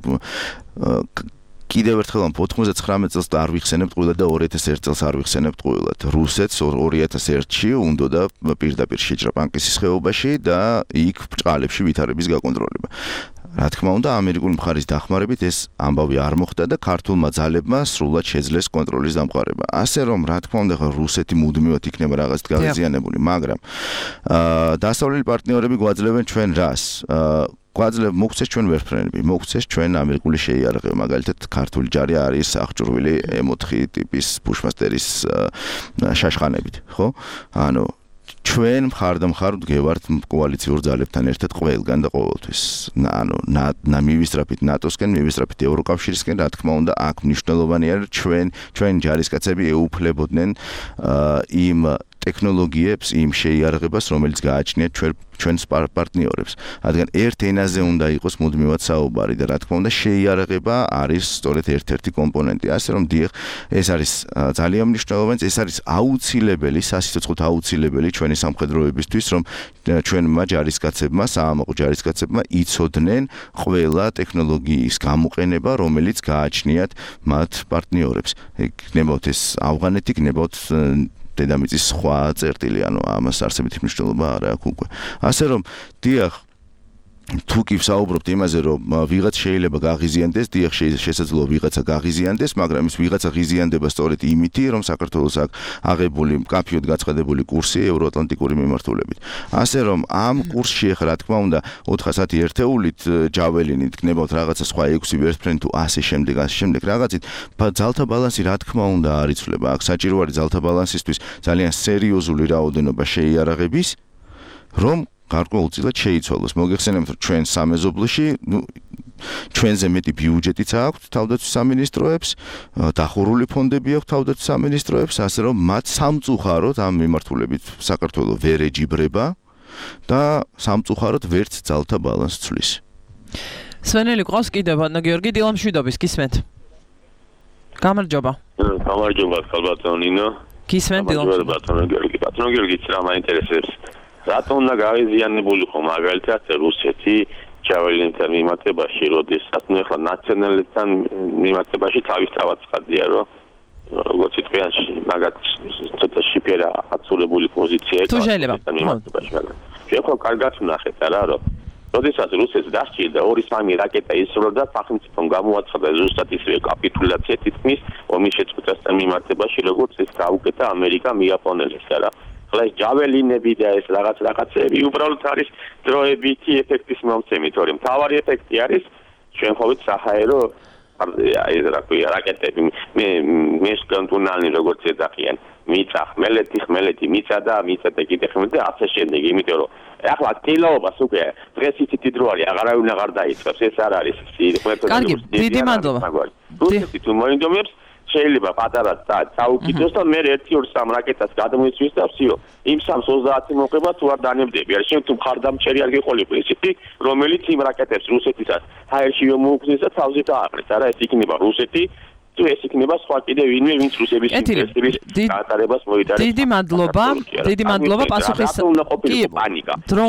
S3: კიდევ ერთხელ ამ 99 წელს არ ვიხსენებთ ყვილად და 2001 წელს არ ვიხსენებთ ყვილად. რუსეთს 2001-ში უნდა პირდაპირ შეჭრა პანკისის ხეობაში და იქ ბრჭყალებში ვითარების გაკონტროლება. რა თქმა უნდა, ამერიკული მხარის დახმარებით ეს ამბავი არ მოხდა და ქართულმა ძალებმა სრულად შეძლეს კონტროლის დამყარება. ასე რომ, რა თქმა უნდა, რუსეთი მუდმივად იქნება რაღაცით გაღიზიანებული, მაგრამ დასავლელი პარტნიორები გვაძლევენ ჩვენ რას? მოგვცეს ჩვენ ვერტმფრენები, მოგვცეს ჩვენ ამერიკული შეიარაღება, მაგალითად ქართული ჯარი არის აღჭურვილი M4 ტიპის ბუშმასტერის შაშხანებით, ხო? ანუ ჩვენ მხარ ვდგევართ კოალიციურ ძალებთან ერთად ყველგან და ყოველთვის. ანუ მივისწრაფით ნატოსკენ, მივისწრაფით ევროკავშირისკენ, რა თქმა უნდა, აქ მნიშვნელოვანი არის ჩვენ ჯარისკაცები ეუფლებოდნენ იმ ტექნოლოგიებს იმ შეიარაღებას, რომელიც გააჩნიათ ჩვენს პარტნიორებს. რადგან ერთ ენაზე უნდა იყოს მუდმივად საუბარი და რა თქმა უნდა შეიარაღება არის სწორედ ერთ-ერთი კომპონენტი. ასე რომ დიახ, ეს არის ძალიან მნიშვნელოვანი, ეს არის აუცილებელი, სასიცოცხლოდ აუცილებელი ჩვენი სამხედროებისთვის, რომ ჩვენმა ჯარისკაცებმა, საამაყო ჯარისკაცებმა იცოდნენ ყველა ტექნოლოგიის გამოყენება, რომელიც გააჩნიათ მათ პარტნიორებს. იქნებოდ ეს ავღანეთი, იქნებოდ დედამიწის სხვა წერტილი, ანუ ამას არსებითი მნიშვნელობა არ აქვს უკვე. ასე რომ დიახ, თუ კი ვსაუბრობთ იმაზე, რომ ვიღაც შეიძლება გაღიზიანდეს, დიახ, შესაძლოა ვიღაცა გაღიზიანდეს, მაგრამ ის ვიღაცა ღიზიანდება სწორედ იმითი, რომ საქართველოს აქვს აღებული მკაფიოდ გაცხადებული კურსი ევროატლანტიკური მიმართულებით. ასე რომ ამ კურსში ახლა რა თქმა უნდა 410 ერთეულით ჯაველინით გნებავთ რაღაცა სხვა 6 ვერტფრენი თუ ასე შემდეგ რაღაცით, ძალთა ბალანსი რა თქმა უნდა არ იცვლება. აქ საჭირო არის ძალთა ბალანსისთვის ძალიან სერიოზული რაოდენობა შეიარაღების, რომ გარკვეულწილად შეიცვალოს. მოგეხსენებათ, რომ ჩვენ სამეზობლოში, ჩვენზე მეტი ბიუჯეტიც აქვს თავდაცვის სამინისტროებს, დახურული ფონდები აქვს თავდაცვის სამინისტროებს, ასე რომ მათ სამწუხაროდ ამ მიმართულებით საქართველოს ვერ ეჯიბრება და სამწუხაროდ ვერც ძალთა ბალანსს ცვლის.
S2: სვენელი ყავს კიდევ ბატონო გიორგი დილამშვიდობის გისმენთ. გამარჯობა.
S10: გამარჯობა, ბატონო ნინო.
S2: გისმენთ დილამშვიდობა.
S10: ბატონო გიორგი, ბატონო გიორგი, რა მაინტერესებს? რატომ უნდა გავიზიანებულიყო მაგალითად რუსეთი ჯაველინთან მიმართებაში, როდესაც ნუ ახლა ნაციონალებთან მიმართებაში თავისთავად ცხადია, რომ როგორც თქვენ მაგათ ცოტა შიფერა აცურებული პოზიცია
S2: თუ შეიძლება.
S10: ჩვენ ხო კარგად ვნახეთ რა, რომ როდესაც რუსეთს დასჭირდა 2-3 რაკეტა ისროდა, სახელმწიფომ გამოაცხადა ზუსტად ისევე კაპიტულაცია თითქმის ომის შეწყვეტასთან მიმართებაში, როგორც ეს გაუკეთა ამერიკამ იაპონელებს რა. ეს ჯაველინები და ეს რაღაცები უბრალოდ არის დროებითი ეფექტის მომცემი, თორემ მთავარი ეფექტი არის ჩვენ ხოვით საჰაერო ეს რა ქვია რაკეტები მესკანტუნალნი როგორც ეძახიან მიწა ხმელეთი მიწა და კიდე ხმელეთი და ასე შემდეგ, იმიტომ რომ ახლა კილოობას უკვე დღეს იცით დრო არის აღარავინ აღარ დაიწყებს, ეს არ არის
S2: კარგი, დიდი მადლობა.
S10: რუსეთი თუ მოინდომებს შეიძლება პატარა წაუკიდოს და მე 1-2-3 რაკეტას გადმოიწვის და всё. იმ 3-30 მოყვება თუ არ დანებდები. არ შენ თუ მხარდამჭერი არ გიყოლები ისეთი, რომელიც იმ რაკეტებს რუსეთისას ჰაერში მოუგზნეს და თავზე დააყრეს. არა, ეს იქნება რუსეთი, თუ ეს იქნება სხვა კიდე ვინმე, ვინც რუსების ინტერესების გაატარებას მოიტანებს.
S2: დიდი მადლობა პასუხის. კი,
S10: პანიკა.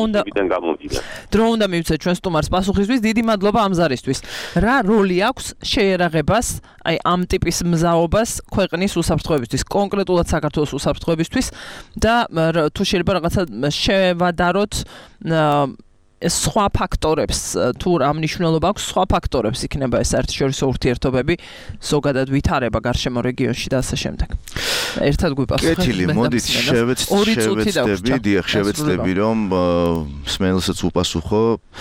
S2: დრო უნდა მივცეთ ჩვენ სტუმარს პასუხისთვის. დიდი მადლობა ამ ზარისთვის. რა როლი აქვს შეერაღებას, აი ამ ტიპის მზაობას ქვეყნის უსაფრთხოებისთვის, კონკრეტულად საქართველოს უსაფრთხოებისთვის და თუ შეიძლება რაღაცა შევადაროთ სხვა ფაქტორებს, თუ რა მნიშვნელობა აქვს სხვა ფაქტორებს იქნება ეს საერთაშორისო ურთიერთობები, ზოგადად ვითარება გარშემო რეგიონში და ასე შემდეგ. ერთად გვიპასუხეთ.
S3: კეთილი, მოდით შევეცდები, რომ სმენელსაც უპასუხო.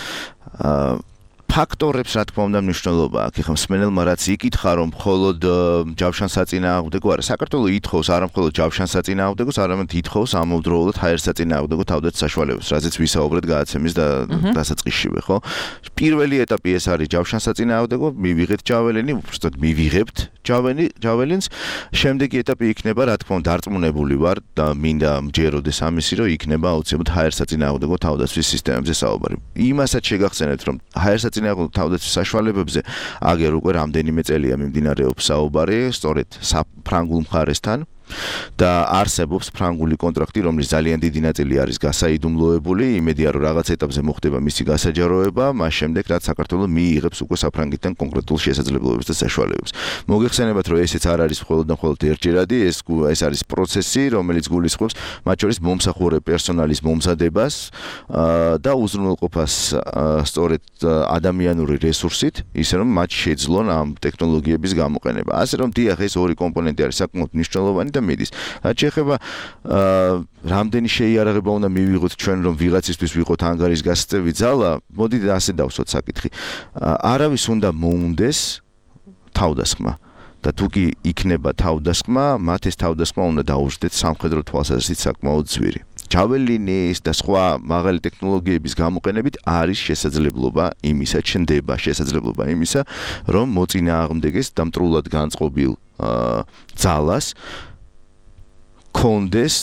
S3: ფაქტორებს რა თქმა უნდა მნიშვნელობა აქვს. ეხლა მსმენელმა რაც იკითხა, რომ მხოლოდ ჯავშანსაწინააღმდეგო არა, საქართველოს ითხოვს არა მხოლოდ ჯავშანსაწინააღმდეგოს, არამედ ითხოვს ამავდროულად ჰაერსაწინააღმდეგო თავდაცვის საშუალებებს, რაზეც ვისაუბრეთ გადაცემის და დასაწყისშივე, ხო? პირველი ეტაპი ეს არის ჯავშანსაწინააღმდეგო, მივიღეთ ჯაველინი, უბრალოდ მივიღებთ ჯაველინს. შემდეგი ეტაპი იქნება, რა თქმა უნდა, დარწმუნებული ვარ და მინდა მჯეროდეს ამისი, რომ იქნება აუცილებლად ჰაერსაწინააღმდეგო თავდაცვის სისტემებზე საუბარი. იმასაც შეგახსენებთ, რომ ჰაერსაწინააღმდეგო თავდაცვის საშუალებებზე აგერ უკვე რამდენიმე წელია მიმდინარეობს საუბარი, სწორედ ფრანგულ მხარესთან და არსებობს ფრანგული კონტრაქტი, რომლის ძალიან დიდი ნაწილი არის გასაიდუმლოებული, იმედია რომ რაღაც ეტაპზე მოხდება მისი გასაჯაროება, მას შემდეგ რაც საქართველოს მიიღებს უკვე საფრანგეთთან კონკრეტულ შესაძლებლობებს და საშუალებებს. მოგეხსენებათ, რომ ესეც არ არის მხოლოდ ერთჯერადი, ეს არის პროცესი, რომელიც გულისხმობს მათ შორის მომსახურე პერსონალის მომზადებას და უზრუნველყოფას სწორედ ადამიანური რესურსით, ისე რომ მათ შეძლონ ამ ტექნოლოგიების გამოყენება. ასე რომ დიახ, ეს ორი კომპონენტი არის საკმაოდ მნიშვნელოვანი და მიდის. რაც შეეხება რამდენი შეიარაღება უნდა მივიღოთ ჩვენ, რომ ვიღაცისთვის ვიყოთ ანგარის გასწევი ძალა, მოდით ასე დავსვათ საკითხი. არავის უნდა მოუნდეს თავდასხმა და თუ კი იქნება თავდასხმა, მათ ეს თავდასხმა უნდა დაუშვათ სამხედრო თვალსაზრისით საკმაოდ ძვირი. ჯაველინის და სხვა მაღალი ტექნოლოგიების გამოყენებით არის შესაძლებლობა იმისა, ჩნდება შესაძლებლობა იმისა, რომ მოწინააღმდეგეს და მტრულად განწყობილ ძალას კონდეს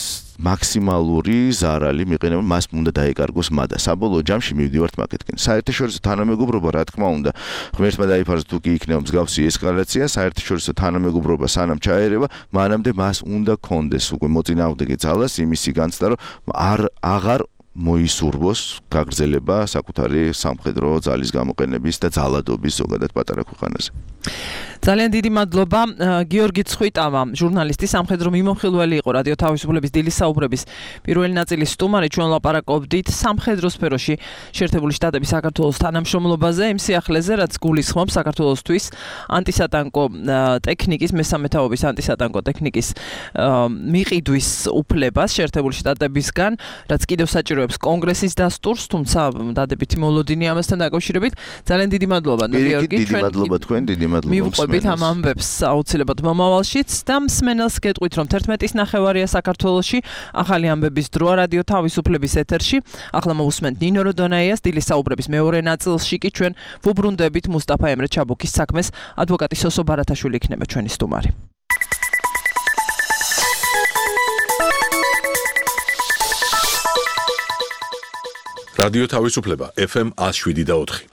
S3: მაქსიმალური ზარალი მიყენება, მას უნდა დაეკარგოს მადა. საბოლოო ჯამში მივდივართ მაგეთკენ. საერთაშორისო თანამეგობრობა, რა თქმა უნდა, ღმერთმა დაიფაროს თუ კი იქნება მსგავსი ესკალაცია, საერთაშორისო თანამეგობრობა სანამ ჩაერევა, მანამდე მას უნდა კონდეს უკვე მოწინააღმდეგე ძალას იმისი განცდა, რომ აღარ მოისურვოს გაგრძელება საკუთარი სამხედრო ძალის გამოყენების და ძალადობის ზოგადად პატარა ქვეყანაზე.
S2: ძალიან დიდი მადლობა გიორგი ცხვიტავა, ჟურნალისტი, სამხედრო მიმოხილველი იყო რადიო თავისუფლების დილის საუბრების პირველი ნაწილის სტუმარი. ჩვენ ლაპარაკობდით სამხედრო სფეროში შეერთებული შტატების საქართველოს თანამშრომლობაზე, იმ სიახლეზე, რაც გულისხმობს საქართველოსთვის ანტისატანკო ტექნიკის, მესამე თაობის ანტისატანკო ტექნიკის მიყიდვის უფლებას შეერთებული შტატებისგან, რაც კიდევ საჭიროებს კონგრესის დასტურს, თუმცა დადებითი მოლოდინი ამასთან დაკავშირებით. ძალიან დიდი მადლობა გიორგი,
S3: დიდი მადლობა თქვენ, დიდი მადლობა
S2: მივყვებით ამ ამბებს აუცილებლად მომავალშიც და მსმენელს გეტყვით, რომ 11:30 საქართველოში ახალი ამბების დროა რადიო თავისუფლების ეთერში. ახლა მოусმენთ ნინო როდონაიას დილის საუბრების მეორე ნაწილში კი ჩვენ ვუბრუნდებით მუსტაფა ემრე ჩაბუქის საქმეს. ადვოკატი სოსო ბარათაშვილი იქნება ჩვენი სტუმარი.
S1: რადიო თავისუფლება FM 107.4.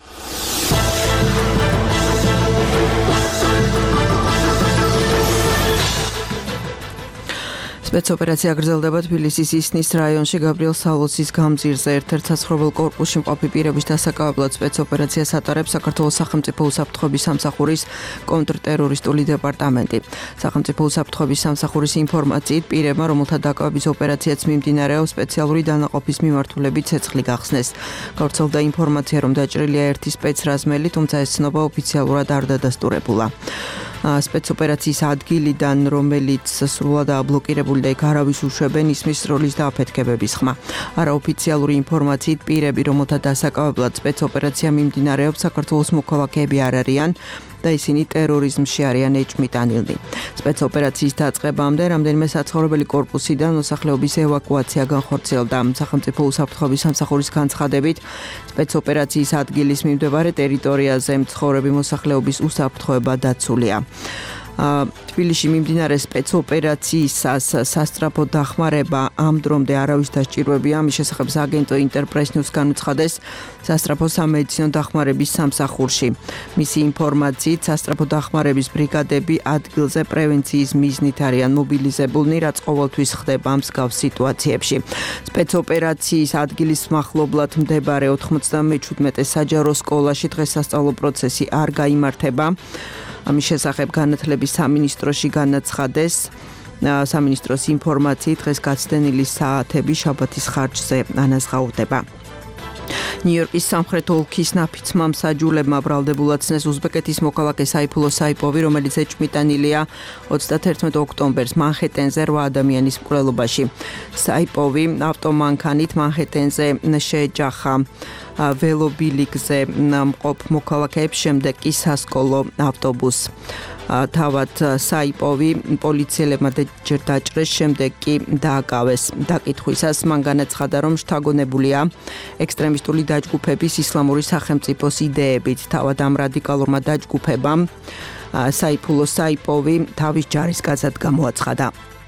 S11: სპეცოპერაცია გრძელდება თბილისის ისნის რაიონში გაბრიელ საულოცის გამზირზე. ერთ-ერთ საცხოვრებელ კორპუსში მყოფი პირების დასაკავებლად სპეცოპერაციას ატარებს საქართველოს სახელმწიფო უსაფრთხოების სამსახურის კონტრტერორისტული დეპარტამენტი. სახელმწიფო უსაფრთხოების სამსახურის ინფორმაციით, პირებმა, რომელთა დაკავების ოპერაციაც მიმდინარეობს, სპეციალური დანაყოფის მიმართულებით ცეცხლი გახსნეს. გავრცელდა ინფორმაცია, რომ დაჭრილია ერთი სპეცრაზმელი, თუმცა ეს ცნობა ოფიციალურად არ დადასტურებულა. სპეცოპერაციის ადგილიდან, რომელიც სრულად აბლოკირებული და იქ არავის უშვებენ, ისმის როლის და აფეთქებების ხმა. არაოფიციალური ინფორმაციით, პირები, რომელთა დასაკავებლად სპეცოპერაცია მიმდინარეობს, საქართველოს მოქალაქეები არ არიან და ისინი ტერორიზმში არიან ეჭვმიტანილნი. სპეცოპერაციის დაწყებამდე რამდენიმე საცხოვრებელი კორპუსიდან მოსახლეობის ევაკუაცია განხორციელდა. სახელმწიფო უსაფრთხოების სამსახურის განცხადებით, სპეცოპერაციის ადგილის მიმდებარე ტერიტორიაზე მცხოვრები მოსახლეობის უსაფრთხოება დაცულია. თბილისში მიმდინარე სპეცოპერაციისას სასწრაფო დახმარება ამ დრომდე არავის დასჭირვებია. მის შესახებ აგენტო ინტერპრეს ნიუს განუცხადეს სასწრაფო სამედიცინო დახმარების სამსახურში. მისი ინფორმაციით, სასწრაფო დახმარების ბრიგადები ადგილზე პრევენციის მიზნით არიან მობილიზებულნი, რაც ყოველთვის ხდება მსგავს სიტუაციებში. სპეცოპერაციის ადგილის მახლობლად მდებარე 97 საჯარო სკოლაში დღესასწავლო პროცესი არ გაიმართება. ამის შესახებ განათლების სამინისტროში განაცხადეს. სამინისტროს ინფორმაციით, დღეს გაცდენილი საათები შაბათის ხარჯზე ანაზღაურდება. ნიუ-იორკის სამხრეთ ოლქის ნაფიცმა მსაჯულებმა ბრალდებულად ცნეს უზბეკეთის მოქალაქე საიფულო საიპოვი, რომელიც ეჭვმიტანილია 31 ოქტომბერს მანჰეტენზე 8 ადამიანის მკვლელობაში. საიპოვი ავტომანქანით მანჰეტენზე შეეჯახა ველობილიკზე მყოფ მოქალაქეებს, შემდეგ კი სასკოლო ავტობუსს. თავად საიპოვი პოლიციელებმა ჯერ დაჭრეს, შემდეგ კი დააკავეს. დაკითხვისას მან განაცხადა, რომ შთაგონებულია ექსტრემისტული დაჯგუფების ისლამური სახელმწიფოს იდეებით. თავად ამ რადიკალურმა დაჯგუფებამ საიფულო საიპოვი თავის ჯარისკაცად გამოაცხადა.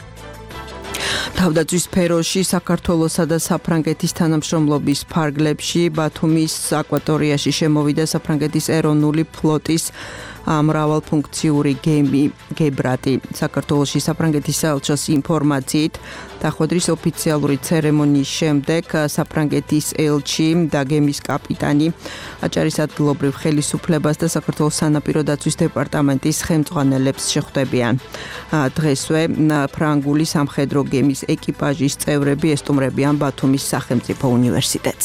S11: თავდაცვის სფეროში საქართველოსა და საფრანგეთის თანამშრომლობის ფარგლებში ბათუმის აკვატორიაში შემოვიდა საფრანგეთის ეროვნული ფლოტის მრავალფუნქციური გემი გებრატი. საქართველოში საფრანგეთის საელჩოს ინფორმაციით, დახვედრის ოფიციალური ცერემონიის შემდეგ საფრანგეთის ელჩი და გემის კაპიტანი აჭარის ადგილობრივ ხელისუფლებას და საქართველოს სანაპირო დაცვის დეპარტამენტის ხელმძღვანელებს შეხვდებიან. დღესვე ფრანგული სამხედრო გემის ეკიპაჟის წევრები ესტუმრებიან ბათუმის სახელმწიფო უნივერსიტეტს.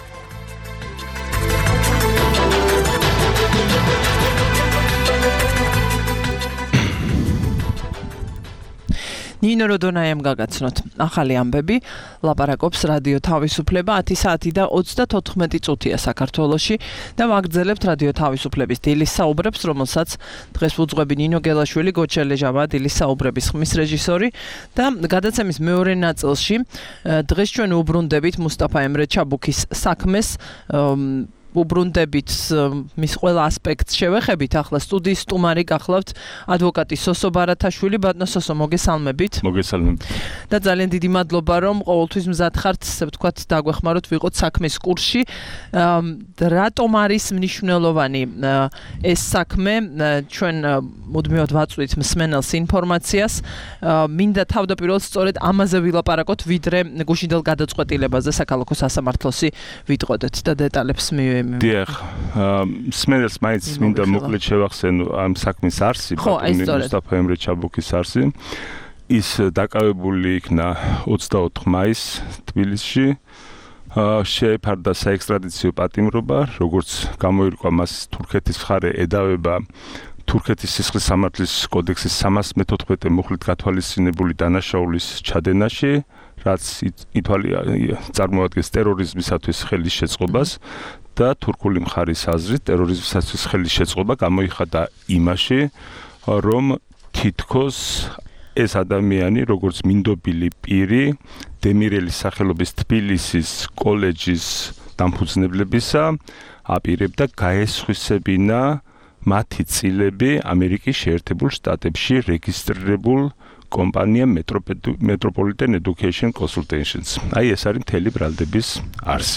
S2: ნინო როდონაიამ გაგაცნოთ ახალი ამბები. ლაპარაკობს რადიო თავისუფლება 10 საათი და 34 წუთია საქართველოში და ვაგრძელებთ რადიო თავისუფლების დილის საუბრებს, რომელსაც დღეს უძღვები ნინო გელაშვილი, გოჩელეჟავა დილის საუბრების ხმის რეჟისორი და გადაცემის მეორე ნაწილში დღეს ჩვენ უბრუნდებით მუსტაფა ემრე ჩაბუქის საქმეს. უბრუნდებით მის ყველა ასპექტს შევეხებით. ახლა სტუდიის სტუმარი გახლავთ ადვოკატი სოსო ბარათაშვილი. ბატონო სოსო, მოგესალმებით.
S12: მოგესალმებით.
S2: და ძალიან დიდი მადლობა, რომ ყოველთვის მზად ხართ, ასე ვთქვათ, დაგვეხმაროთ ვიყოთ საქმის კურსში. რატომ არის მნიშვნელოვანი ეს საქმე? ჩვენ მუდმივად ვაწვდით მსმენელს ინფორმაციას. მინდა თავდაპირველად სწორედ ამაზე ვილაპარაკოთ, ვიდრე გუშინდელ გადაწყვეტილებაზე საქალაქო სასამართლოსი ვიტყოდეთ და დეტალებს
S12: დიახ, მსმენელს მაინც მინდა მოკლედ შევახსენო ამ საქმის არსი, ბატონი მუსტაფა ემრე ჩაბუქის არსი. ის დაკავებული იქნა 24 მაისს თბილისში. შეეფარდა საექსტრადიციო პატიმრობა, როგორც გამოირკვა მას თურქეთის მხარე ედავება თურქეთის სისხლის სამართლის კოდექსის 314 მუხლით გათვალისწინებული დანაშაულის ჩადენაში, რაც წარმოადგენს ტერორიზმისათვის ხელის შეწყობას და თურქული მხარის აზრით ტერორიზმისათვის ხელის შეწყობა გამოიხადა იმაში, რომ თითქოს ეს ადამიანი, როგორც მინდობილი პირი, დემირელის სახელობის თბილისის კოლეჯის დამფუძნებლებისა, აპირებდა გაესხვისებინა მათი წილები ამერიკის შეერთებულ შტატებში რეგისტრირებულ კომპანია Metropolitan Education Consultations. აი ეს არის მთელი ბრალდების არსი.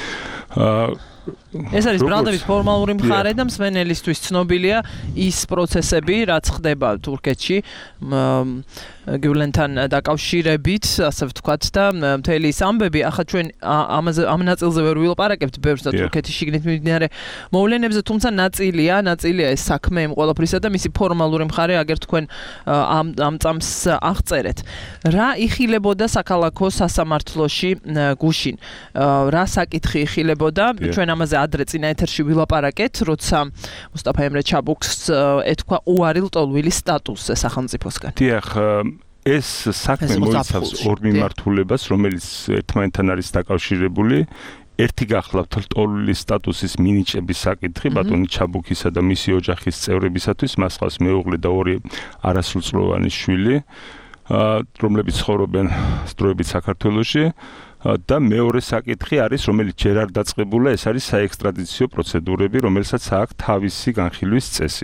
S2: ეს არის ბრალდების ფორმალური მხარე და მსმენელისთვის ცნობილია ის პროცესები, რაც ხდება თურქეთში გივლენთან დაკავშირებით, ასე ვთქვათ და მთელი ის ამბები, ახლა ჩვენ ამ ნაწილზე ვერ ვილაპარაკებთ ბევრს და თურქეთის შიგნით მიმდინარე მოვლენებზე, თუმცა ნაწილია ეს საქმე იმ ყველაფრისა და მისი ფორმალური მხარე, აგერ თქვენ ამ წამს აღწერეთ. რა იხილებოდა საქალაქო სასამართლოში გუშინ? რა საკითხი იხილებოდა? ჩვენ ამაზე ადრე წინა ეთერში ვილაპარაკეთ, როცა მუსტაფა ემრე ჩაბუქს ეთქვა უარი ლტოლვილის სტატუსზე სახელმწიფოსგან.
S12: დიახ, ეს საქმე მოიცავს ორ მიმართულებას, რომელიც ერთმანეთთან არის დაკავშირებული. ერთი გახლავთ ლტოლვილის სტატუსის მინიჭების საკითხი ბატონი ჩაბუქისა და მისი ოჯახის წევრებისათვის, მას ხავს მეუღლე და ორი არასრულწლოვანი შვილი, რომლებიც ცხოვრობენ დროებით საქართველოში. და მეორე საკითხი არის, რომელიც ჯერ არ დაწყებულა, ეს არის საექსტრადიციო პროცედურები, რომელსაც აქვს თავისი განხილვის წესი.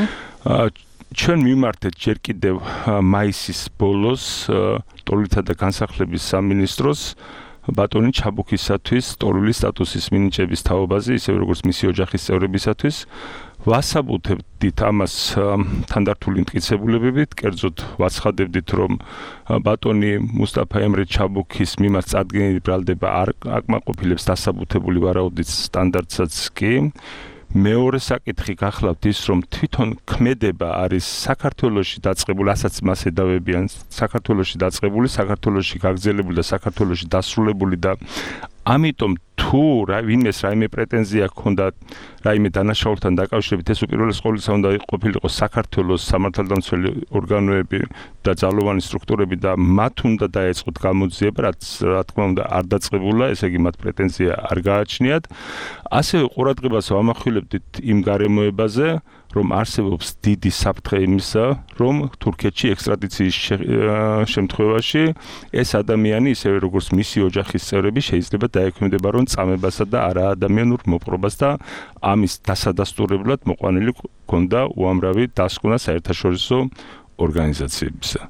S12: ჩვენ მიმართეთ ჯერ კიდევ მაისის ბოლოს ტოლვილთა და განსახლების სამინისტროს ბატონი ჩაბუქისათვის ტოლვილის სტატუსის მინიჭების თაობაზე, ისევე როგორც მისი ოჯახის წევრებისათვის. ვასაბუთებდით ამას თანდართული მტკიცებულებებით, კერძოდ ვაცხადებდით, რომ ბატონი მუსტაფა ემრე ჩაბუქის მიმართ წარდგენილი ბრალდება არ აკმაყოფილებს დასაბუთებული ვარაუდით სტანდარტსაც კი. მეორე საკითხი გახლავთ ის, რომ თვითონ ქმედება არის საქართველოში დაწყებული, ასაც მას ედავებიან, საქართველოში დაწყებული, საქართველოში გაგრძელებული და საქართველოში დასრულებული და ამიტომ თუ ვინმეს რაიმე პრეტენზია ჰქონდა რაიმე დანაშაულთან დაკავშირებით, ეს უპირველეს ყოვლისა უნდა ყოფილიყო საქართველოს სამართალდამცველი ორგანოები და ძალოვანი სტრუქტურები და მათ უნდა დაეწყოთ გამოძიება, რაც რა თქმა უნდა არ დაწყებულა, ესე იგი მათ პრეტენზია არ გააჩნიათ. ასევე ყურადღებას ვამახვილებდით იმ გარემოებაზე, რომ არსებობს დიდი საფრთხე იმისა, რომ თურქეთში ექსტრადიციის შემთხვევაში ეს ადამიანი, ისევე როგორც მისი ოჯახის წევრები, შეიძლება დაექვემდებარონ წამებასა და არაადამიანურ მოპყრობას და ამის დასადასტურებლად მოყვანილი ჰქონდა უამრავი დასკვნა საერთაშორისო ორგანიზაციებისა.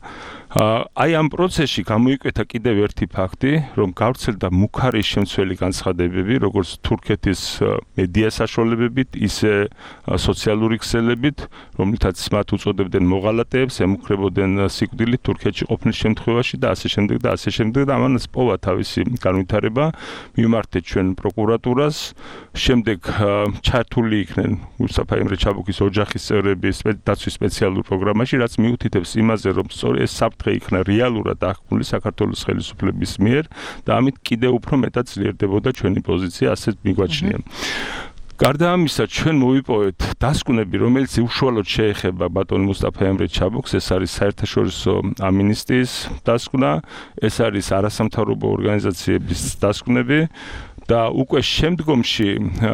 S12: აი ამ პროცესში გამოიკვეთა კიდევ ერთი ფაქტი, რომ გავრცელდა მუქარის შემცველი განცხადებები, როგორც თურქეთის მედია საშუალებებით, ისე სოციალური ქსელებით, რომლითაც მათ უწოდებდნენ მოღალატეებს, ემუქრებოდნენ სიკვდილით თურქეთში ყოფნის შემთხვევაში და ასე შემდეგ და ასე შემდეგ და ამანაც პოვა თავისი განვითარება, მიმართეთ ჩვენ პროკურატურას, შემდეგ ჩართული იქნენ მუსტაფა ემრე ჩაბუქის ოჯახის წევრები დაცვის სპეციალურ პროგრამაში, რაც მიუთითებს იმაზე, რომ სწორედ ეს იქნა რეალურად აღქმული საქართველოს ხელისუფლების მიერ და ამით კიდევ უფრო მეტად ძლიერდებოდა ჩვენი პოზიცია, ასეთ მიგვაჩნია. გარდა ამისა, ჩვენ მოვიპოვეთ დასკვნები, რომელიც უშუალოდ შეეხება ბატონ მუსტაფა ემრე ჩაბუქს, ეს არის საერთაშორისო ამინისტიის დასკვნა, ეს არის არასამთავრობო ორგანიზაციების დასკვნები და უკვე შემდგომში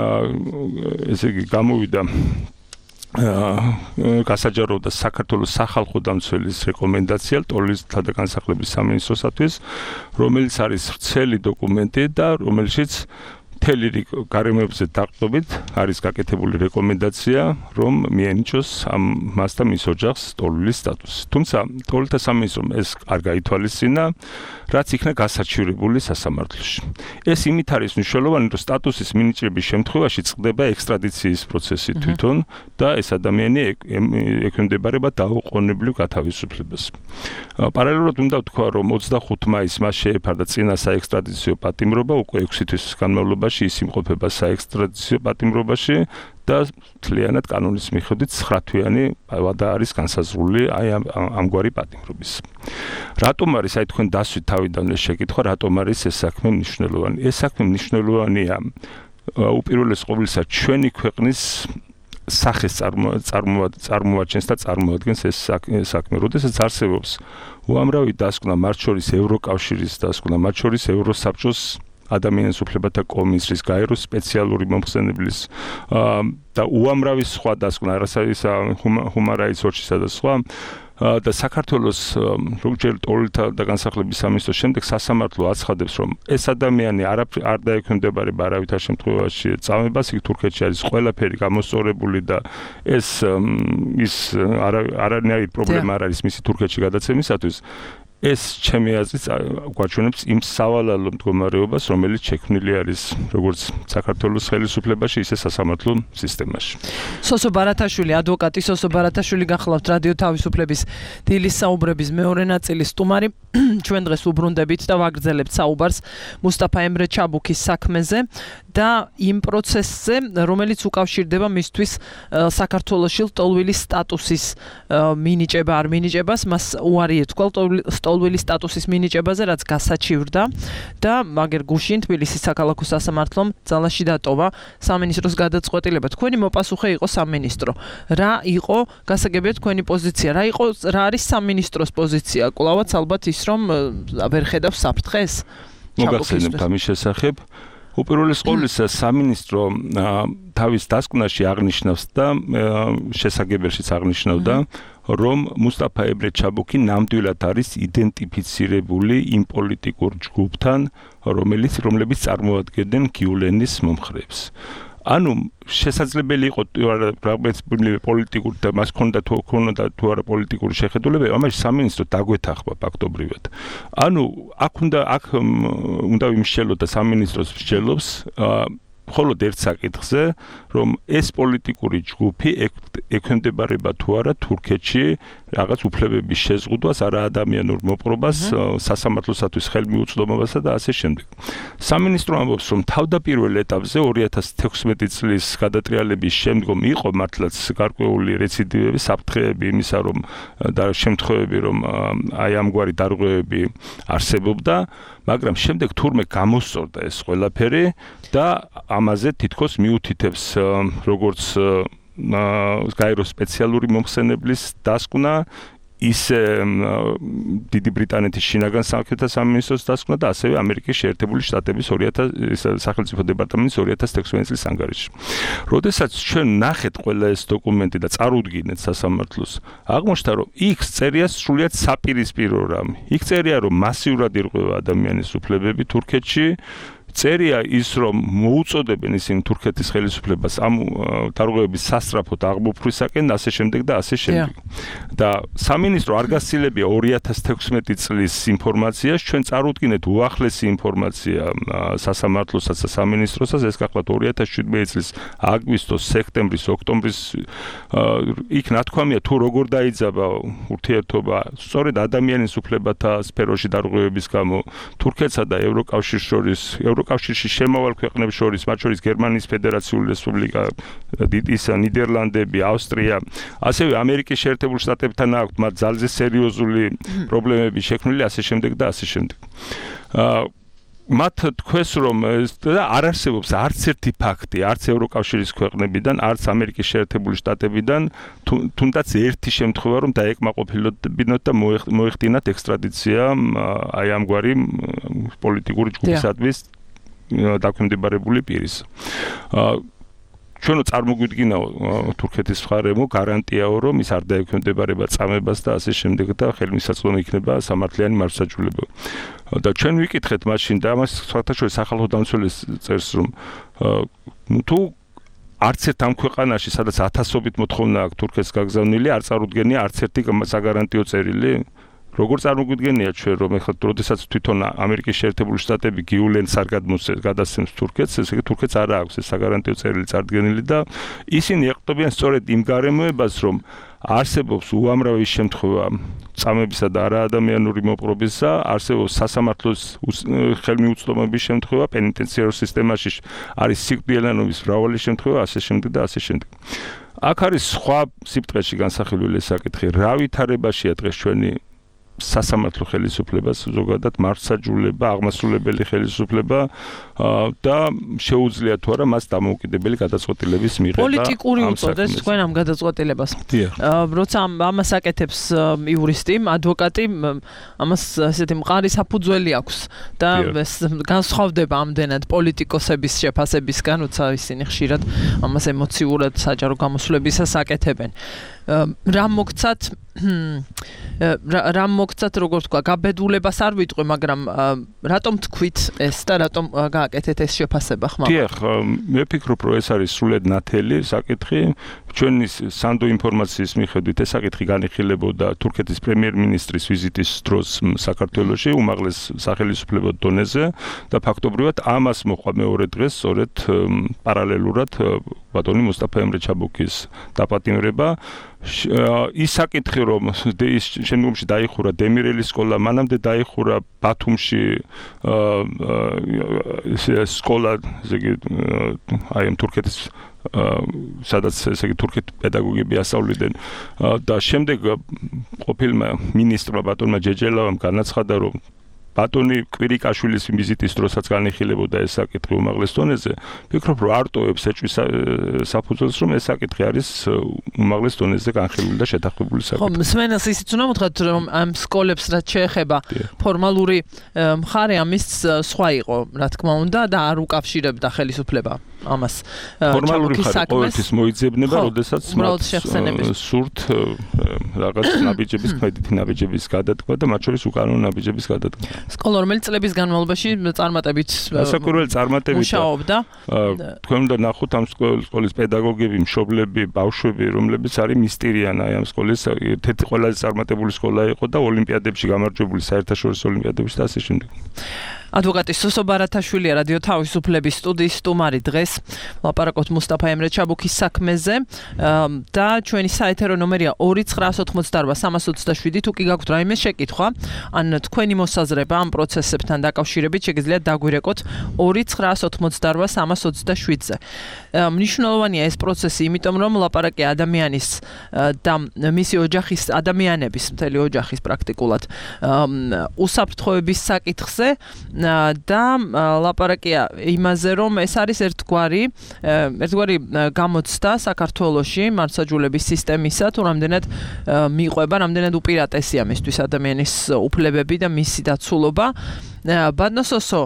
S12: ესე იგი გამოვიდა გასაჯაროვდა საქართველოს სახალხო დამცველის რეკომენდაცია ტოლვილთა და განსახლების სამინისტროსათვის, რომელიც არის ვრცელი დოკუმენტი და რომელშიც მთელი რიგ გარემოებზე დაყრდნობით არის გაკეთებული რეკომენდაცია, რომ მიენიჭოს მას და მის ოჯახს ტოლვილის სტატუსი. თუმცა ტოლვილთა სამინისტრომ ეს არ გაითვალისწინა, რაც იქნა გასაჩივრებული სასამართლოში. ეს იმით არის მნიშვნელოვანი, რომ სტატუსის მინიჭების შემთხვევაში წყდება ექსტრადიციის პროცესი თვითონ და ეს ადამიანი ექვემდებარება დაუყოვნებლივ გათავისუფლებას. პარალელურად უნდა ვთქვა, რომ 25 მაისს მას შეეფარდა წინა საექსტრადიციო პატიმრობა, უკვე 6 თვის განმავლობაში ის იმყოფება საექსტრადიციო პატიმრობაში და მთლიანად კანონის მიხედვით 9 თვიანი ვადა არის განსაზღვრული ამგვარი პატიმრობის. რატომ არის თქვენ დასვით თავიდანვე შეკითხვა, რატომ არის ეს საქმე მნიშვნელოვანი? ეს საქმე მნიშვნელოვანია უპირველეს ყოვლისა ჩვენი ქვეყნის სახეს წარმოაჩენს და წარმოადგენს ეს საქმე. როდესაც არსებობს უამრავი დასკვნა, მათ შორის ევროკავშირის დასკვნა, მათ შორის ევროსაბჭოს ადამიანის უფლებათა კომისიის, გაეროს სპეციალური მომხსენებლის და უამრავი სხვა დასკვნა, არასაისა Human Rights Watch-ისა და სხვა და საქართველოს როგორც ტოლვილთა და განსახლების სამინისტროს შემდეგ სასამართლო აცხადებს, რომ ეს ადამიანი არ დაექვემდებარება არავითარ შემთხვევაში წამებას, იქ თურქეთში არის ყველაფერი გამოსწორებული და ის არანაირი პრობლემა არ არის მისი თურქეთში გადაცემისათვის. ეს ჩემი აზრით გვაჩვენებს იმ სავალალო მდგომარეობას, რომელიც შექმნილი არის როგორც საქართველოს ხელისუფლებაში, ისე სასამართლო სისტემაში.
S2: სოსო ბარათაშვილი, ადვოკატი სოსო ბარათაშვილი გახლავთ რადიო თავისუფლების დილის საუბრების მეორე ნაწილის სტუმარი. ჩვენ დღეს უბრუნდებით და ვაგრძელებთ საუბარს მუსტაფა ემრე ჩაბუქის საქმეზე და იმ პროცესზე, რომელიც უკავშირდება მისთვის საქართველოში ტოლვილის სტატუსის მინიჭება არ მინიჭებას, მას უარი ეთქვა ტოლვილის სტატუსის მინიჭებაზე, რაც გასაჩივრდა და მაგერ გუშინ თბილისის საქალაქო სასამართლომ ძალაში დატოვა სამინისტროს გადაწყვეტილება. თქვენი მოპასუხე იყო სამინისტრო. რა იყო გასაგებია თქვენი პოზიცია? რა არის სამინისტროს პოზიცია? კვლავაც ალბათ ის რომ ვერ ხედავს საფრთხეს?
S12: მოგახსენებთ ამის შესახებ. უპირველეს ყოვლისა სამინისტრო თავის დასკვნაში აღნიშნავს და შესაგებელშიც აღნიშნავდა, რომ მუსტაფა ემრე ჩაბუქი ნამდვილად არის იდენტიფიცირებული იმ პოლიტიკურ ჯგუფთან, რომლებიც წარმოადგენენ გიულენის მომხრეებს. ანუ შესაძლებელი იყო რაღაც პოლიტიკური და მას ჰქონდა თუ არა პოლიტიკური შეხედულება, ამაში სამინისტრო დაგვეთახვა ფაქტობრივად. ანუ აქ უნდა იმსჯელოთ და სამინისტროს მსჯელობს მხოლოდ ერთ საკითხზე, რომ ეს პოლიტიკური ჯგუფი ექვემდებარება თუ არა თურქეთში რაღაც უფლებების შეზღუდვას, არა ადამიანურ მოპყრობას, სასამართლოსათვის ხელმიუწვდომობასა და ასე შემდეგ. სამინისტრო ამბობს, რომ თავდაპირველ ეტაპზე 2016 წლის გადატრიალების შემდგომ იყო მართლაც გარკვეული რეციდივები, საფრთხეები იმისა, რომ და შემთხვევები, რომ აი ამგვარი დარღვევები არსებობდა, მაგრამ შემდეგ თურმე გამოსწორდა ეს ყველაფერი და ამაზე თითქოს მიუთითებს როგორც გაეროს სპეციალური მომხსენებლის დასკვნა, ისე დიდი ბრიტანეთის შინაგან საქმეთა სამინისტროს დასკვნა და ასევე ამერიკის შეერთებული შტატების სახელმწიფო დეპარტამენტის 2016 წლის ანგარიში. როდესაც ჩვენ ნახეთ ყველა ეს დოკუმენტი და წარუდგინეთ სასამართლოს, აღმოჩნდა, რომ იქ წერია სრულიად საპირისპირო რამ. იქ წერია, რომ მასიურად ირღვევა ადამიანის უფლებები თურქეთში, წერია ის, რომ მოუწოდებენ ისინი თურქეთის ხელისუფლებას ამ დარღვევების სასწრაფოდ აღმოფხვისაკენ, ასე შემდეგ და ასე შემდეგ. და სამინისტრო არ გასცილებია 2016 წლის ინფორმაციას, ჩვენ წარუდგინეთ უახლესი ინფორმაცია სასამართლოსაც და სამინისტროსაც, ეს გახლავთ 2017 წლის აგვისტოს, სექტემბრის, ოქტომბრის იქ ნათქვამია თუ როგორ დაიძაბა ურთიერთობა სწორედ ადამიანის უფლებათა სფეროში დარღვევების გამო თურქეთსა და ევროკავშირს შორის ევროკავშირში შემავალ ქვეყნებს შორის, მათ შორის გერმანიის ფედერაციული რესპუბლიკა, ნიდერლანდები, ავსტრია, ასევე ამერიკის შეერთებულ შტატებთან აქვთ მათ ძალზე სერიოზული პრობლემები შექმნილი, ასე შემდეგ და ასე შემდეგ. მათ თქვეს, რომ არ არსებობს არც ერთი ფაქტი, არც ევროკავშირის ქვეყნებიდან, არც ამერიკის შეერთებული შტატებიდან, თუნდაც ერთი შემთხვევა, რომ დაეკმაყოფილებინოთ და მოეხდინათ ექსტრადიცია აი ამგვარი პოლიტიკური ჯგუფისადმი დაქვემდებარებული პირის. ჩვენო წარმოგვიდგინაო თურქეთის მხარემო გარანტიაო რომ ის არ დაექვემდებარება წამებას და ასე შემდეგ და ხელმისაწვდომი იქნება სამართლიანი მართლმსაჯულება. და ჩვენ ვიკითხეთ მაშინ და ამას საერთაშორისო სახალხო დამცველის წერს რომ თუ არც ერთ ამ ქვეყანაში სადაც ათასობით მოთხოვნა აქვს თურქეთს გაგზავნილი არ წარუდგენია არც ერთი საგარანტიო წერილი როგორ წარმოგვიდგენია ჩვენ რომ ეხლა როდესაც თვითონ ამერიკის შეერთებული შტატები გიულენს არ გადასცემს თურქეთს, ესე იგი თურქეთს არ აქვს ეს საგარანტიო წერილი წარდგენილი და ისინი ეყრდნობიან სწორედ იმ გარემოებას, რომ არსებობს უამრავი შემთხვევა წამებისა და არაადამიანური მოპყრობისა, არსებობს სასამართლოს ხელმიუწვდომობის შემთხვევა, პენიტენციარო სისტემაში არის სიკვდილიანობის მრავალი შემთხვევა, ასე შემდეგ და ასე შემდეგ. აქ არის სხვა სიბრტყეში განსახილველი საკითხი, რა ვითარებაშია დღეს ჩვენი სასამართლო ხელისუფლება, ზოგადად მართლმსაჯულება, აღმასრულებელი ხელისუფლება და შეუძლია თუ არა მას დამოუკიდებელი გადაწყვეტილების მიღება.
S2: პოლიტიკური უწოდეს თქვენ ამ გადაწყვეტილებას. როცა ამას აკეთებს იურისტი, ადვოკატი, ამას ესეთი მყარი საფუძველი აქვს და განსხვავდება ამდენად პოლიტიკოსების შეფასებისგან, როცა ისინი ხშირად ამას ემოციურად საჯარო გამოსვლებისას აკეთებენ. რამ მოგცათ როგორ თქვა გაბედულებას არ ვიტყვი მაგრამ რატომ თქვით ეს და რატომ გააკეთეთ ეს შეფასება ხმა?
S12: დიახ, მე ვფიქრობ რომ ეს არის სრულად ნათელი საკითხი. ჩვენი სანდო ინფორმაციის მიხედვით ეს საკითხი განიხილებოდა თურქეთის პრემიერ-მინისტრის ვიზიტის დროს საქართველოში უმაღლეს სახელისუფლებო დონეზე და ფაქტობრივად ამას მოყვა მეორე დღეს სწორედ პარალელურად ბატონი მუსტაფა ემრე ჩაბუქის დაპატიმრება. ის საკითხი რომ ის შემდგომში დაიხურა დემირელის სკოლა, მანამდე დაიხურა ბათუმში სკოლა, აი ამ თურქეთის სადაც ესე იგი თურქეთ პედაგოგები ასწავლიდნენ და შემდეგ ყოფილმა მინისტრმა ბატონმა ჯეჯელავამ განაცხადა რომ ბატონი კვირიკაშვილის ვიზიტის დროსაც განიხილებოდა ეს საკითხი უმაღლეს დონეზე. ვფიქრობ რომ არ ტოვებს ეჭვის საფუძველს რომ ეს საკითხი არის უმაღლეს დონეზე განხილული და შეთანხმებული საკითხი.
S2: ხო, მსმენელს ისიც უნდა მოთხრათ რომ ამ სკოლებს რაც შეეხება ფორმალური მხარე ამის სხვა იყო, რა თქმა უნდა და არ უკავშირებდა ხელისუფლება ამას.
S12: ფორმალური მხარე ყოველთვის მოიძებნება, როდესაც სურთ რაღაც ნაბიჯების, ქმედითი ნაბიჯების გადადგმა და მათ შორის უკანონო ნაბიჯების გადადგმა.
S2: სკოლა რომელი წლების განმავლობაში წარმატებით მუშაობდა.
S12: თქვენ უნდა ნახოთ ამ სკოლის პედაგოგები, მშობლები, ბავშვები, რომლებიც არის მისტირიან აი ამ სკოლის ერთ-ერთი ყველაზე წარმატებული სკოლა იყო და ოლიმპიადებში გამარჯვებული საერთაშორისო ოლიმპიადებში და ასე შემდეგ.
S2: ადვოკატი სოსო ბარათაშვილია რადიო თავისუფლების სტუდიის სტუმარი დღეს ლაპარაკობთ მუსტაფა ემრე ჩაბუქის საქმეზე და ჩვენი საეთერო ნომერია 2998327 თუ კი გაქვთ რაიმე შეკითხვა ან თქვენი მოსაზრება ამ პროცესებთან დაკავშირებით შეგიძლიათ დაგვირეკოთ 2998327-ზე. მნიშვნელოვანია ეს პროცესი, იმიტომ რომ ლაპარაკი ადამიანის და მისი ოჯახის ადამიანების მთელი ოჯახის პრაქტიკულად უსაფრთხოების საკითხზე და ლაპარაკია იმაზე, რომ ეს არის ერთგვარი გამოცდა საქართველოში მართლმსაჯულების სისტემისა, თუ რამდენად მიყვება, რამდენად უპირატესია მისთვის ადამიანის უფლებები და მისი დაცულობა. ბატონო სოსო,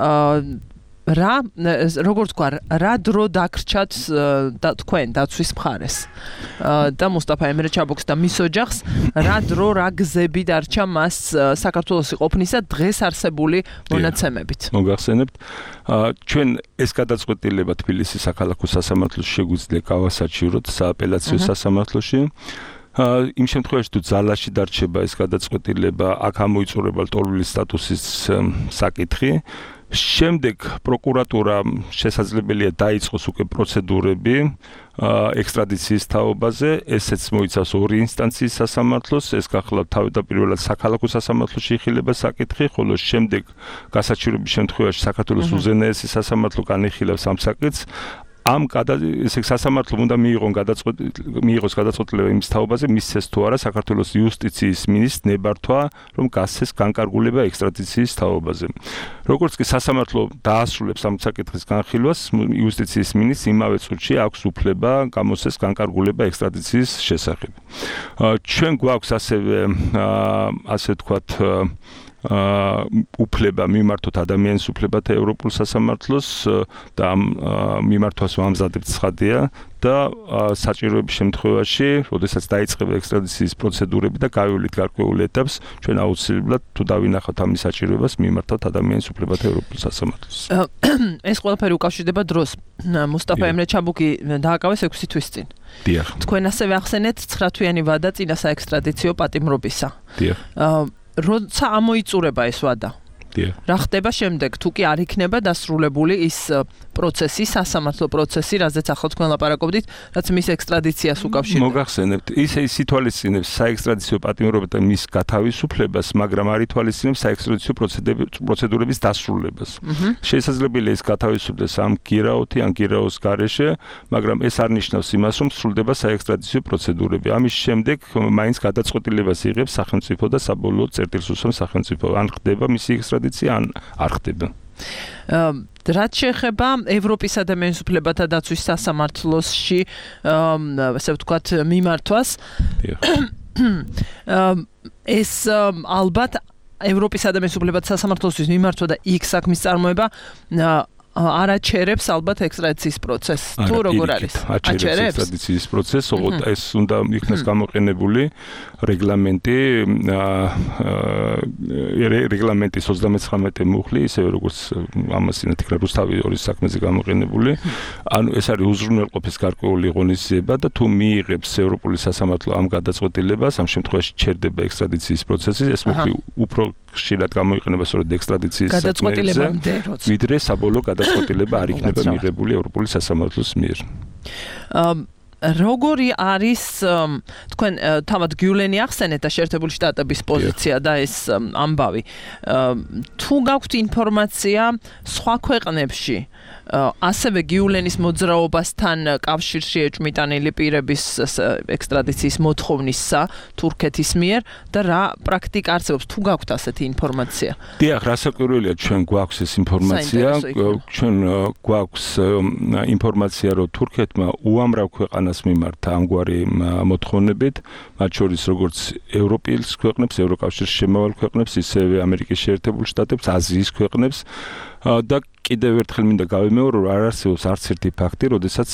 S2: როგორ თქვა, რა დრო დაგრჩათ და თქვენ დაცვის მხარეს და მუსტაფა ემრე ჩაბუქს და მის ოჯახს რა დრო რა გზები დარჩა მას საქართველოსი ყოფნისა დღეს არსებული მონაცემებით?
S12: მოგახსენებთ, ჩვენ ეს გადაწყვეტილება თბილისის საქალაქო სასამართლოში შეგვიძლია გავასაჩივროთ სააპელაციო სასამართლოში. იმ შემთხვევაში თუ ძალაში დარჩება ეს გადაწყვეტილება, აქ ამოიწურება ლტოლვილი სტატუსის საკითხი. შემდეგ პროკურატურა შესაძლებელია დაიწყოს უკვე პროცედურები ექსტრადიციის თაობაზე, ესეც მოიცავს ორი ინსტანციის სასამართლოს, ეს გახლავთ თავდაპირველად საქალაქო სასამართლოში იხილება საკითხი, ხოლო შემდეგ გასაჩივრების შემთხვევაში საქართველოს უზენაესი სასამართლო განიხილავს ამ საკითხს. ამ სასამართლომ უნდა მიიღოს გადაწყვეტილება იმის თაობაზე, მისცეს თუ არა საქართველოს იუსტიციის მინისტრს ნებართვა, რომ გასცეს განკარგულება ექსტრადიციის თაობაზე. როგორც კი სასამართლო დაასრულებს ამ საკითხის განხილვას, იუსტიციის მინისტრს იმავე წუთში აქვს უფლება გამოსცეს განკარგულება ექსტრადიციის შესახებ. ჩვენ გვაქვს ასევე ასე ვთქვათ უფლება მიმართოთ ადამიანის უფლებათა ევროპულ სასამართლოს და ამ მიმართვას ვამზადებ ცხადია და საჭიროების შემთხვევაში, როდესაც დაიწყება ექსტრადიციის პროცედურები და გავივლით გარკვეულ ეტაპს, ჩვენ აუცილებლად თუ დავინახავთ ამის საჭიროებას, მიმართავთ ადამიანის უფლებათა ევროპულ სასამართლოს.
S2: ეს ყველაფერი უკავშირდება დროს. მუსტაფა ემრე ჩაბუკი დააკავეს 6 თვის წინ.
S12: დიახ.
S2: თქვენ ასევე ახსენეთ 9 თვიანი ვადა წინა საექსტრადიციო პატიმრობისა.
S12: დიახ.
S2: როცა ამოიწურება ეს ვადა?
S12: დიახ.
S2: რა ხდება შემდეგ, თუ კი არ იქნება დასრულებული ის პროცესი, სასამართლო პროცესი, რაზეც ახლა თქვენ ლაპარაკობდით, რაც მის ექსტრადიციას უკავშირდება.
S12: მოგახსენებთ, ისე ის ითვალისწინებს საექსტრადიციო პატიმრობათა მის გათავისუფლებას, მაგრამ არ ითვალისწინებს საექსტრადიციო პროცედურების დასრულებას. შესაძლებელია ის გათავისუფლდეს ამ გირაოთი ან გირაოს გარეშე, მაგრამ ეს არ ნიშნავს იმას, რომ სრულდება საექსტრადიციო პროცედურები. ამის შემდეგ მაინც გადაწყვეტილებას იღებს სახელმწიფო და საბოლოო წერტილს უსვამს სახელმწიფო, ან ხდება მისი ექსტრადიცია, ან არ ხდება.
S2: რაც შეეხება ევროპის ადამიანის უფლებათა დაცვის სასამართლოსში, ასე ვთქვათ, მიმართვას, ეს ალბათ ევროპის ადამიანის უფლებათა სასამართლოსთვის მიმართვა და იქ საქმის წარმოება არაჩერებს ალბათ ექსტრადიციის პროცესს. თუ როგორ არის?
S12: აჩერებს ექსტრადიციის პროცესს, ოღონდ ეს უნდა იქნას გამოყენებული რეგლამენტის 39 მუხლი, ისევე როგორც ამას იქნება რუსთავი ორის საქმეზე გამოყენებული. ანუ ეს არის უზრუნველყოფის გარკვეული ღონისძიება და თუ მიიღებს ევროპული სასამართლო ამ გადაწყვეტილებას, ამ შემთხვევაში ჩერდება ექსტრადიციის პროცესი, ეს მუხლი უფრო ხშირად გამოიყენება სწორედ ექსტრადიციის
S2: გადაწყვეტილებამდე,
S12: ვიდრე საბოლოო გადაწყვეტილება არ იქნება მიღებული ევროპული სასამართლოს მიერ.
S2: როგორი არის თქვენ თავად გიულენი ახსენეთ და შეერთებული შტატების პოზიცია და ეს ამბავი. თუ გაქვთ ინფორმაცია სხვა ქვეყნებში ასევე გიულენის მოძრაობასთან კავშირში ეჭვმიტანილი პირების ექსტრადიციის მოთხოვნისა თურქეთის მიერ და რა პრაქტიკა არსებობს, თუ გაქვთ ასეთი ინფორმაცია?
S12: დიახ, რასაკვირველია, ჩვენ გვაქვს ეს ინფორმაცია, ჩვენ გვაქვს ინფორმაცია, რომ თურქეთმა უამრავ ქვეყანას მიმართა ამგვარი მოთხოვნებით, მათ შორის როგორც ევროპის ქვეყნებს, ევროკავშირის შემავალ ქვეყნებს, ისევე ამერიკის შეერთებულ შტატებს, აზიის ქვეყნებს და კიდევ ერთხელ მინდა გავიმეორო, რომ არ არსებობს არც ერთი ფაქტი, როდესაც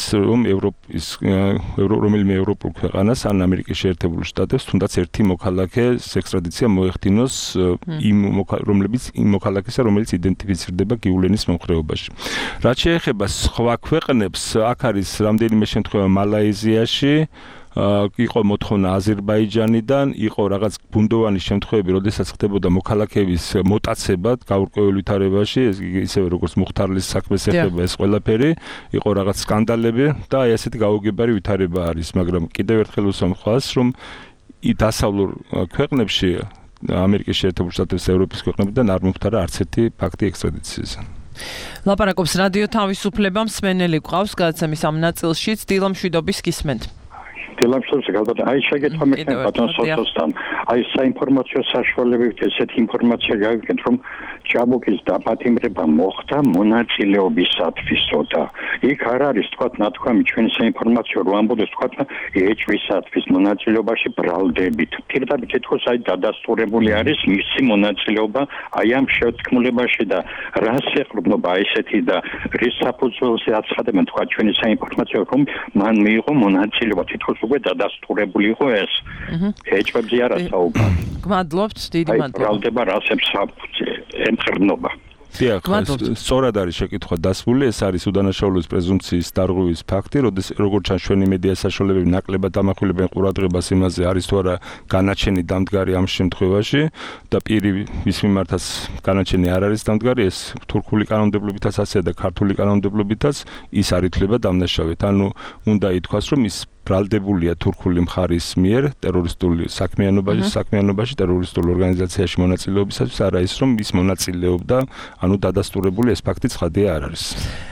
S12: რომელიმე ევროპულ ქვეყანას ან ამერიკის შეერთებულ შტატებს თუნდაც ერთი მოქალაქე ექსტრადიცია მოეხდინოს იმ მოქალაქესა, რომელიც იდენტიფიცირდება გიულენის მომხრეობაში. რაც შეეხება სხვა ქვეყნებს, აქ არის რამდენიმე შემთხვევა მალაიზიაში, იყო მოთხოვნა აზერბაიჯანიდან, იყო რაღაც ბუნდოვანი შემთხვევები, როდესაც ხდებოდა მოქალაქეების მოტაცება გაურკვეველ ვითარებაში, ეს ისევე როგორც მუხთარლის საქმეს ეხება ეს ყველაფერი, იყო რაღაც სკანდალები და აი ასეთი გაუგებარი ვითარება არის, მაგრამ კიდევ ერთხელ უსვამ ხვალს, რომ დასავლურ ქვეყნებში, ამერიკის შეერთებულ შტატებში, ევროპის ქვეყნებიდან არ მომხდარა არც ერთი ფაქტი ექსტრადიციისა.
S2: ლაპარაკობს რადიო თავისუფლება, მსმენელი გვყავს გადაცემის ამ ნაწილშიც, დილა მშვიდობის გისმენთ.
S8: დილამშვიდობს გალბატონო, აი შეგეთქვა მე ბატონ სოთოსთან. აი საინფორმაციო საშუალებებით ესეთი ინფორმაცია გავიგეთ, რომ ჩაბუკის დაპატიმრება მოხდა მონაწილეობისათვის და იქ არ არის თქვა ნათქვამი ჩვენი საინფორმაციო რო ამბობდეს თქვა ეჭვისათვის მონაწილეობაში ბრალდებით. პირდაპირ თითქოს აი დადასტურებული არის მისი მონაწილეობა აი ამ შეთქმულებაში და რას ეყრდნობა ესეთი და რის საფუძველზე აცხადებენ თქვა ჩვენი საინფორმაციო რომ მან მიიღო მონაწილეობა თითქოს უკვე დადასტურებული იყო ეს. ეჭვებზე არა საუბარი.
S2: გმადლობთ, დიდი მადლობა.
S8: ბრალდება რასებს ემყრდნობა.
S12: დიახ, სწორად არის შეკითხვა დასმული, ეს არის უდანაშაულობის პრეზუმპციის დარღვევის ფაქტი, როგორც ჩანს ჩვენი მედია საშუალებები ნაკლებად ამახვილებენ ყურადღებას იმაზე, არის თუ არა განაჩენი დამდგარი ამ შემთხვევაში და პირი მის მიმართაც განაჩენი არ არის დამდგარი, ეს თურქული კანონმდებლობითაც ასეა და ქართული კანონმდებლობითაც ის არ ითვლება დამნაშავედ. ანუ უნდა ითქვას, რომ ის ბრალდებულია თურქული მხარის მიერ ტერორისტული საქმიანობაში, ტერორისტულ ორგანიზაციაში მონაწილეობისათვის, არა ის რომ ის მონაწილეობდა, ანუ დადასტურებული ეს ფაქტი ცხადია არ არის.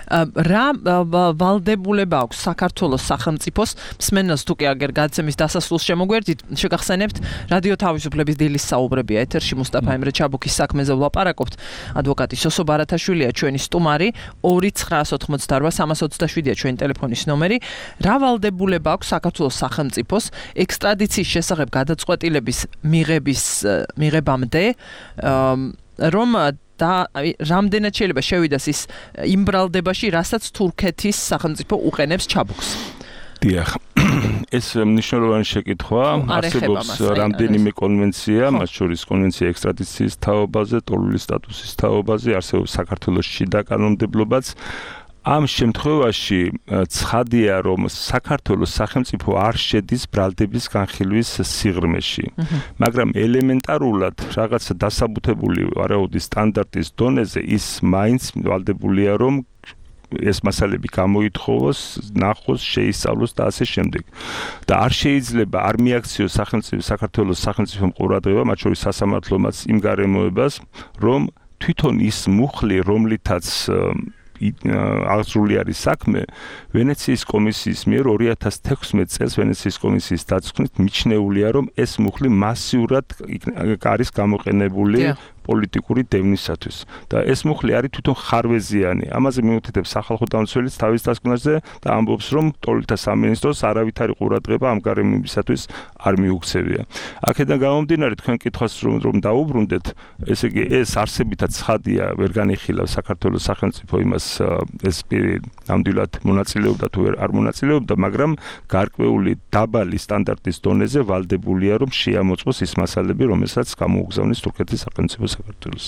S2: რა ვალდებულება აქვს საქართველოს სახელმწიფოს მსმენელს თუ კი აგერ გადაცემის დასასრულს შემოგვერდით შეგახსენებთ რადიო თავისუფლების დილის საუბრებია ეთერში მუსტაფა ემრე ჩაბუქის საქმეზე ვლაპარაკობთ ადვოკატი სოსო ბარათაშვილია ჩვენი სტუმარი 2988327-ია ჩვენი ტელეფონის ნომერი რა ვალდებულება აქვს საქართველოს სახელმწიფოს ექსტრადიციის შესახებ გადაწყვეტილების მიღებამდე რომ და რამდენად შეიძლება შევიდეს ის იმ ბრალდებაში, რასაც თურქეთის სახელმწიფო უყენებს ჩაბუქს.
S12: დიახ. ეს მნიშვნელოვანი შეკითხვა. არსებობს რამდენიმე კონვენცია, მათ შორის კონვენცია ექსტრადიციის თაობაზე, ტოლული სტატუსის თაობაზე, არსებობს საქართველოს შიდა კანონმდებლობაც. ამ შემთხვევაში ცხადია, რომ საქართველოს სახელმწიფო არ შედის ბრალდების განხილვის სიღრმეში. მაგრამ ელემენტარულად რაღაცა დასაბუთებული ვარაუდის სტანდარტის დონეზე ის მაინც ვალდებულია, რომ ეს მასალები გამოითხოვოს, ნახოს, შეისწავლოს და ასე შემდეგ. და არ შეიძლება არ მიაქციოს საქართველოს სახელმწიფო ყურადღება, მათ შორის სასამართლომაც იმ გარემოებას, რომ თვითონ ის მუხლი, რომლითაც აღსრული არის საქმე, ვენეციის კომისიის მიერ 2016 წელს ვენეციის კომისიის დაწვრთნით მიჩნეულია, რომ ეს მუხლი მასიურად არის გამოყენებული პოლიტიკური დევნისათვის. და ეს მუხლი არის თვითონ ხარვეზიანი. ამაზე მიუთითებს სახალხო დამცველიც თავის დასკვნაზე და ამბობს, რომ ტოლთა სამინისტროს არავითარი ყურადღება ამ გარემოებისათვის არ მიუქცევია. აქედან გამომდინარე თქვენ კითხვას რომ დაუბრუნდეთ, ესე იგი ეს არსებითად ცხადია, ვერ განიხილავს საქართველოს სახელმწიფო იმას ეს პირი ნამდვილად მონაწილეობდა თუ არ მონაწილეობდა, მაგრამ გარკვეული დაბალი სტანდარტის დონეზე ვალდებულია, რომ შეამოწმოს ის მასალები, რომელსაც გამოუგზავნის თურქეთის სახელმწიფო საქართველოს.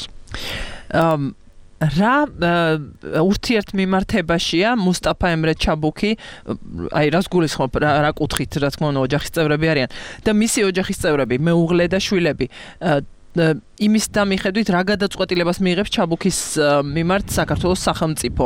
S2: რა ურთიერთმიმართებაშია მუსტაფა ემრე ჩაბუქი, აი რას გულისხმობ, რა კუთხით, რა თქმა უნდა, ოჯახის წევრები არიან და მისი ოჯახის წევრები, მეუღლე და შვილები. იმის დამიხედვით რა გადაწყვეტილებას მიიღებს ჩაბუქის მიმართ საქართველოს სახელმწიფო.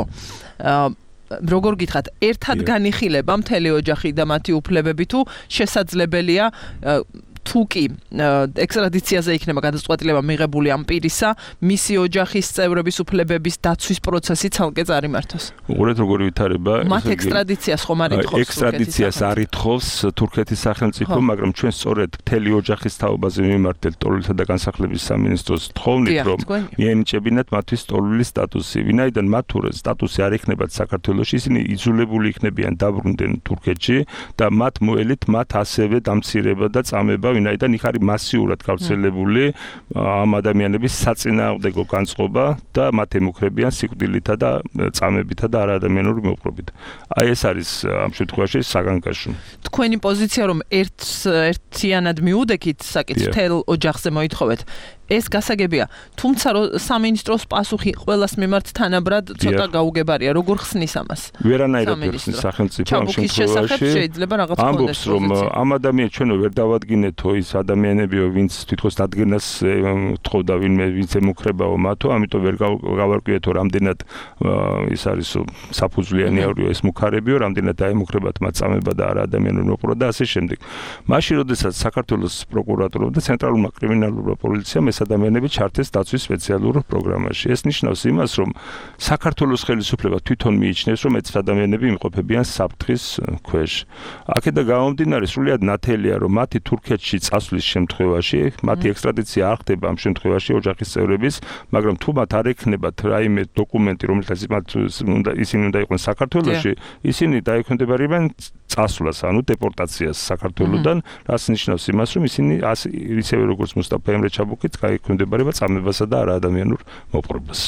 S2: როგორ გითხრათ, ერთად განიხილება მთელი ოჯახი და მათი უფლებები თუ შესაძლებელია თუ კი ექსტრადიციაზე იქნება გადაწყვეტილება მიღებული ამ პირისა, მისი ოჯახის წევრების უფლებების დაცვის პროცესი ცალკე წარიმართოს.
S12: უყურეთ როგორი ვითარება.
S2: მათ ექსტრადიციას ხომ არ ითხოვს?
S12: ექსტრადიციას არ ითხოვს თურქეთის სახელმწიფო, მაგრამ ჩვენ სწორედ მთელი ოჯახის თაობაზე მიმართეთ ტოლთა და განსახლების სამინისტროს თხოვნით, რომ მიენიჭებინათ მათთვის ტოლული სტატუსი. ვინაიდან მათ თუ სტატუსი არ ექნებათ საქართველოში, ისინი იძულებული იქნებიან დაბრუნდნენ თურქეთში და მათ მოელით მათ ასევე დამცირება და წამება ვინაიდან იქ არის მასიურად გავრცელებული ამ ადამიანების საწინააღმდეგო განწყობა და მათ ემუქრებიან სიკვდილითა და წამებითა და არაადამიანური მოპყრობით. აი ეს არის ამ შემთხვევაში საგანგაშო.
S2: თქვენი პოზიცია რომ ერთიანად მიუდექით საკითხს თელ ოჯახზე მოითხოვეთ. ეს გასაგებია, თუმცა სამინისტროს პასუხი ყველას მიმართ თანაბრად ცოტა გაუგებარია. როგორ ხსნის ამას?
S12: ვერანაირად ხსნის სახელმწიფო ამ შემთხვევაში.
S2: შეიძლება რაღაც
S12: ამბობს, რომ ამ ადამიანს ჩვენო ვერ დავადგინეთო ის ადამიანებიო, ვინც თვითონ დადგენას თხოვდა, ვინც ემუქრებაო მათო, ამიტომ ვერ გავარკვიეთო, რამდენად ის არის საფუძვლიანი არისო ეს მუქარებიო, რამდენად დაემუქრებათ მათ წამება და არა ადამიანური მოპყრობა და ასე შემდეგ. მაშინ, როდესაც საქართველოს პროკურატურა და ცენტრალურმა კრიმინალურმა პოლიციამ ეს ადამიანები ჩართეს დაცვის სპეციალურ პროგრამაში. ეს ნიშნავს იმას, რომ საქართველოს ხელისუფლება თვითონ მიიჩნევს, რომ ეს ადამიანები იმყოფებიან საფრთხის ქვეშ. აქედან გამომდინარე, სრულიად ნათელია, რომ მათი თურქეთში წასვლის შემთხვევაში, მათი ექსტრადიცია არ ხდება ამ შემთხვევაში ოჯახის წევრების, მაგრამ თუ მათ არ ექნებათ რაიმე დოკუმენტი, რომელთაც ისინი უნდა იყვნენ საქართველოში, ისინი დაექვემდებარებიან წასვლას, ანუ დეპორტაციას საქართველოდან, რაც ნიშნავს იმას, რომ ისინი ისევე როგორც მუსტაფა ემრე ჩაბუქიც გაექვემდებარება წამებასა და არაადამიანურ მოპყრობას.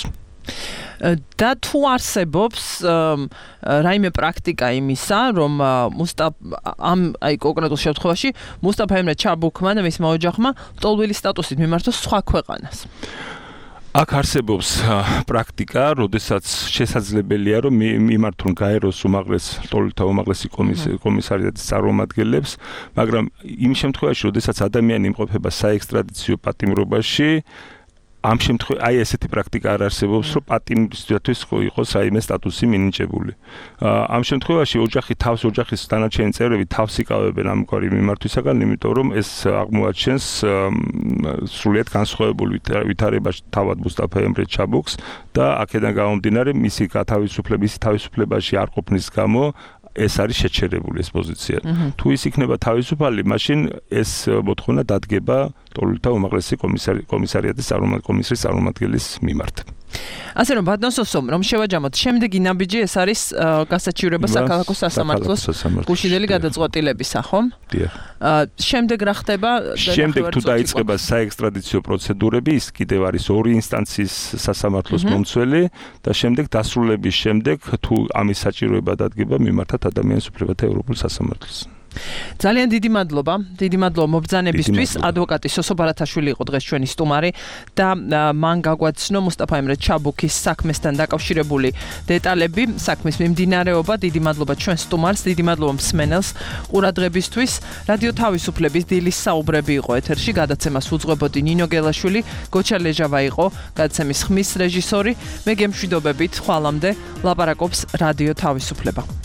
S2: და თუ არსებობს რაიმე პრაქტიკა იმისა, რომ აი კონკრეტულ შემთხვევაში მუსტაფა ემრე ჩაბუქმა და მისმა ოჯახმა ტოლვილი სტატუსით მიმართოს სხვა ქვეყანას.
S12: აქ არსებობს პრაქტიკა, როდესაც შესაძლებელია, რომ მიმართონ გაეროს ტოლთა უმაღლესი კომისარიატის წარმომადგენლებს, მაგრამ იმ შემთხვევაში, როდესაც ადამიანი იმყოფება საექსტრადიციო პატიმრობაში, ამ შემთხვევაში აი ესეთი პრაქტიკა არ არსებობს, რომ პატიმრისთვის იყოს რაიმე სტატუსი მინიჭებული. ამ შემთხვევაში ოჯახის დანარჩენი წევრები თავს იკავებენ ამგვარი მიმართვისაგან, იმიტომ რომ ეს აღმოაჩენს სრულიად განსხვავებული ვითარებაში თავად მუსტაფა ემრე ჩაბუქს და აქედან გამომდინარე მისი თავისუფლებაში არ ყოფნის გამო ეს არის შეჩერებული ეს პოზიცია. თუ ის იქნება თავისუფალი, მაშინ ეს მოთხოვნა დადგება ტოლთა უმაღლესი კომისარიატის წარმომადგენლის მიმართ.
S2: ასე რომ ბატონსოსომ რომ შევაჯამოთ შემდეგი ნაბიჯი ეს არის გასაჩივრება საქალაქო სასამართლოს გუშინდელი გადაწყვეტილებისა, ხომ?
S12: დიახ.
S2: შემდეგ რა ხდება?
S12: შემდეგ თუ დაიწყება საექსტრადიციო პროცედურები, ის კიდევ არის ორი ინსტანციის სასამართლოს მომცველი და შემდეგ დასრულების შემდეგ თუ ამის საჭიროება დადგება, მიმართათ ადამიანის უფლებათა ევროპულ სასამართლოს.
S2: ძალიან დიდი მადლობა მობრძანებისთვის. ადვოკატი სოსო ბარათაშვილი იყო დღეს ჩვენი სტუმარი და მან გაგვაცნო მუსტაფა ემრე ჩაბუქის საქმესთან დაკავშირებული დეტალები, საქმის მიმდინარეობა. დიდი მადლობა ჩვენ სტუმარს, დიდი მადლობა მსმენელს ყურადღებისთვის. რადიო თავისუფლების დილის საუბრები იყო ეთერში, გადაცემას უძღვებოდი ნინო გელაშვილი, გოჩა ლეჟავა იყო გადაცემის ხმის რეჟისორი. მე გემშვიდობებით, ხვალამდე ლაპარაკობს რადიო თავისუფლება.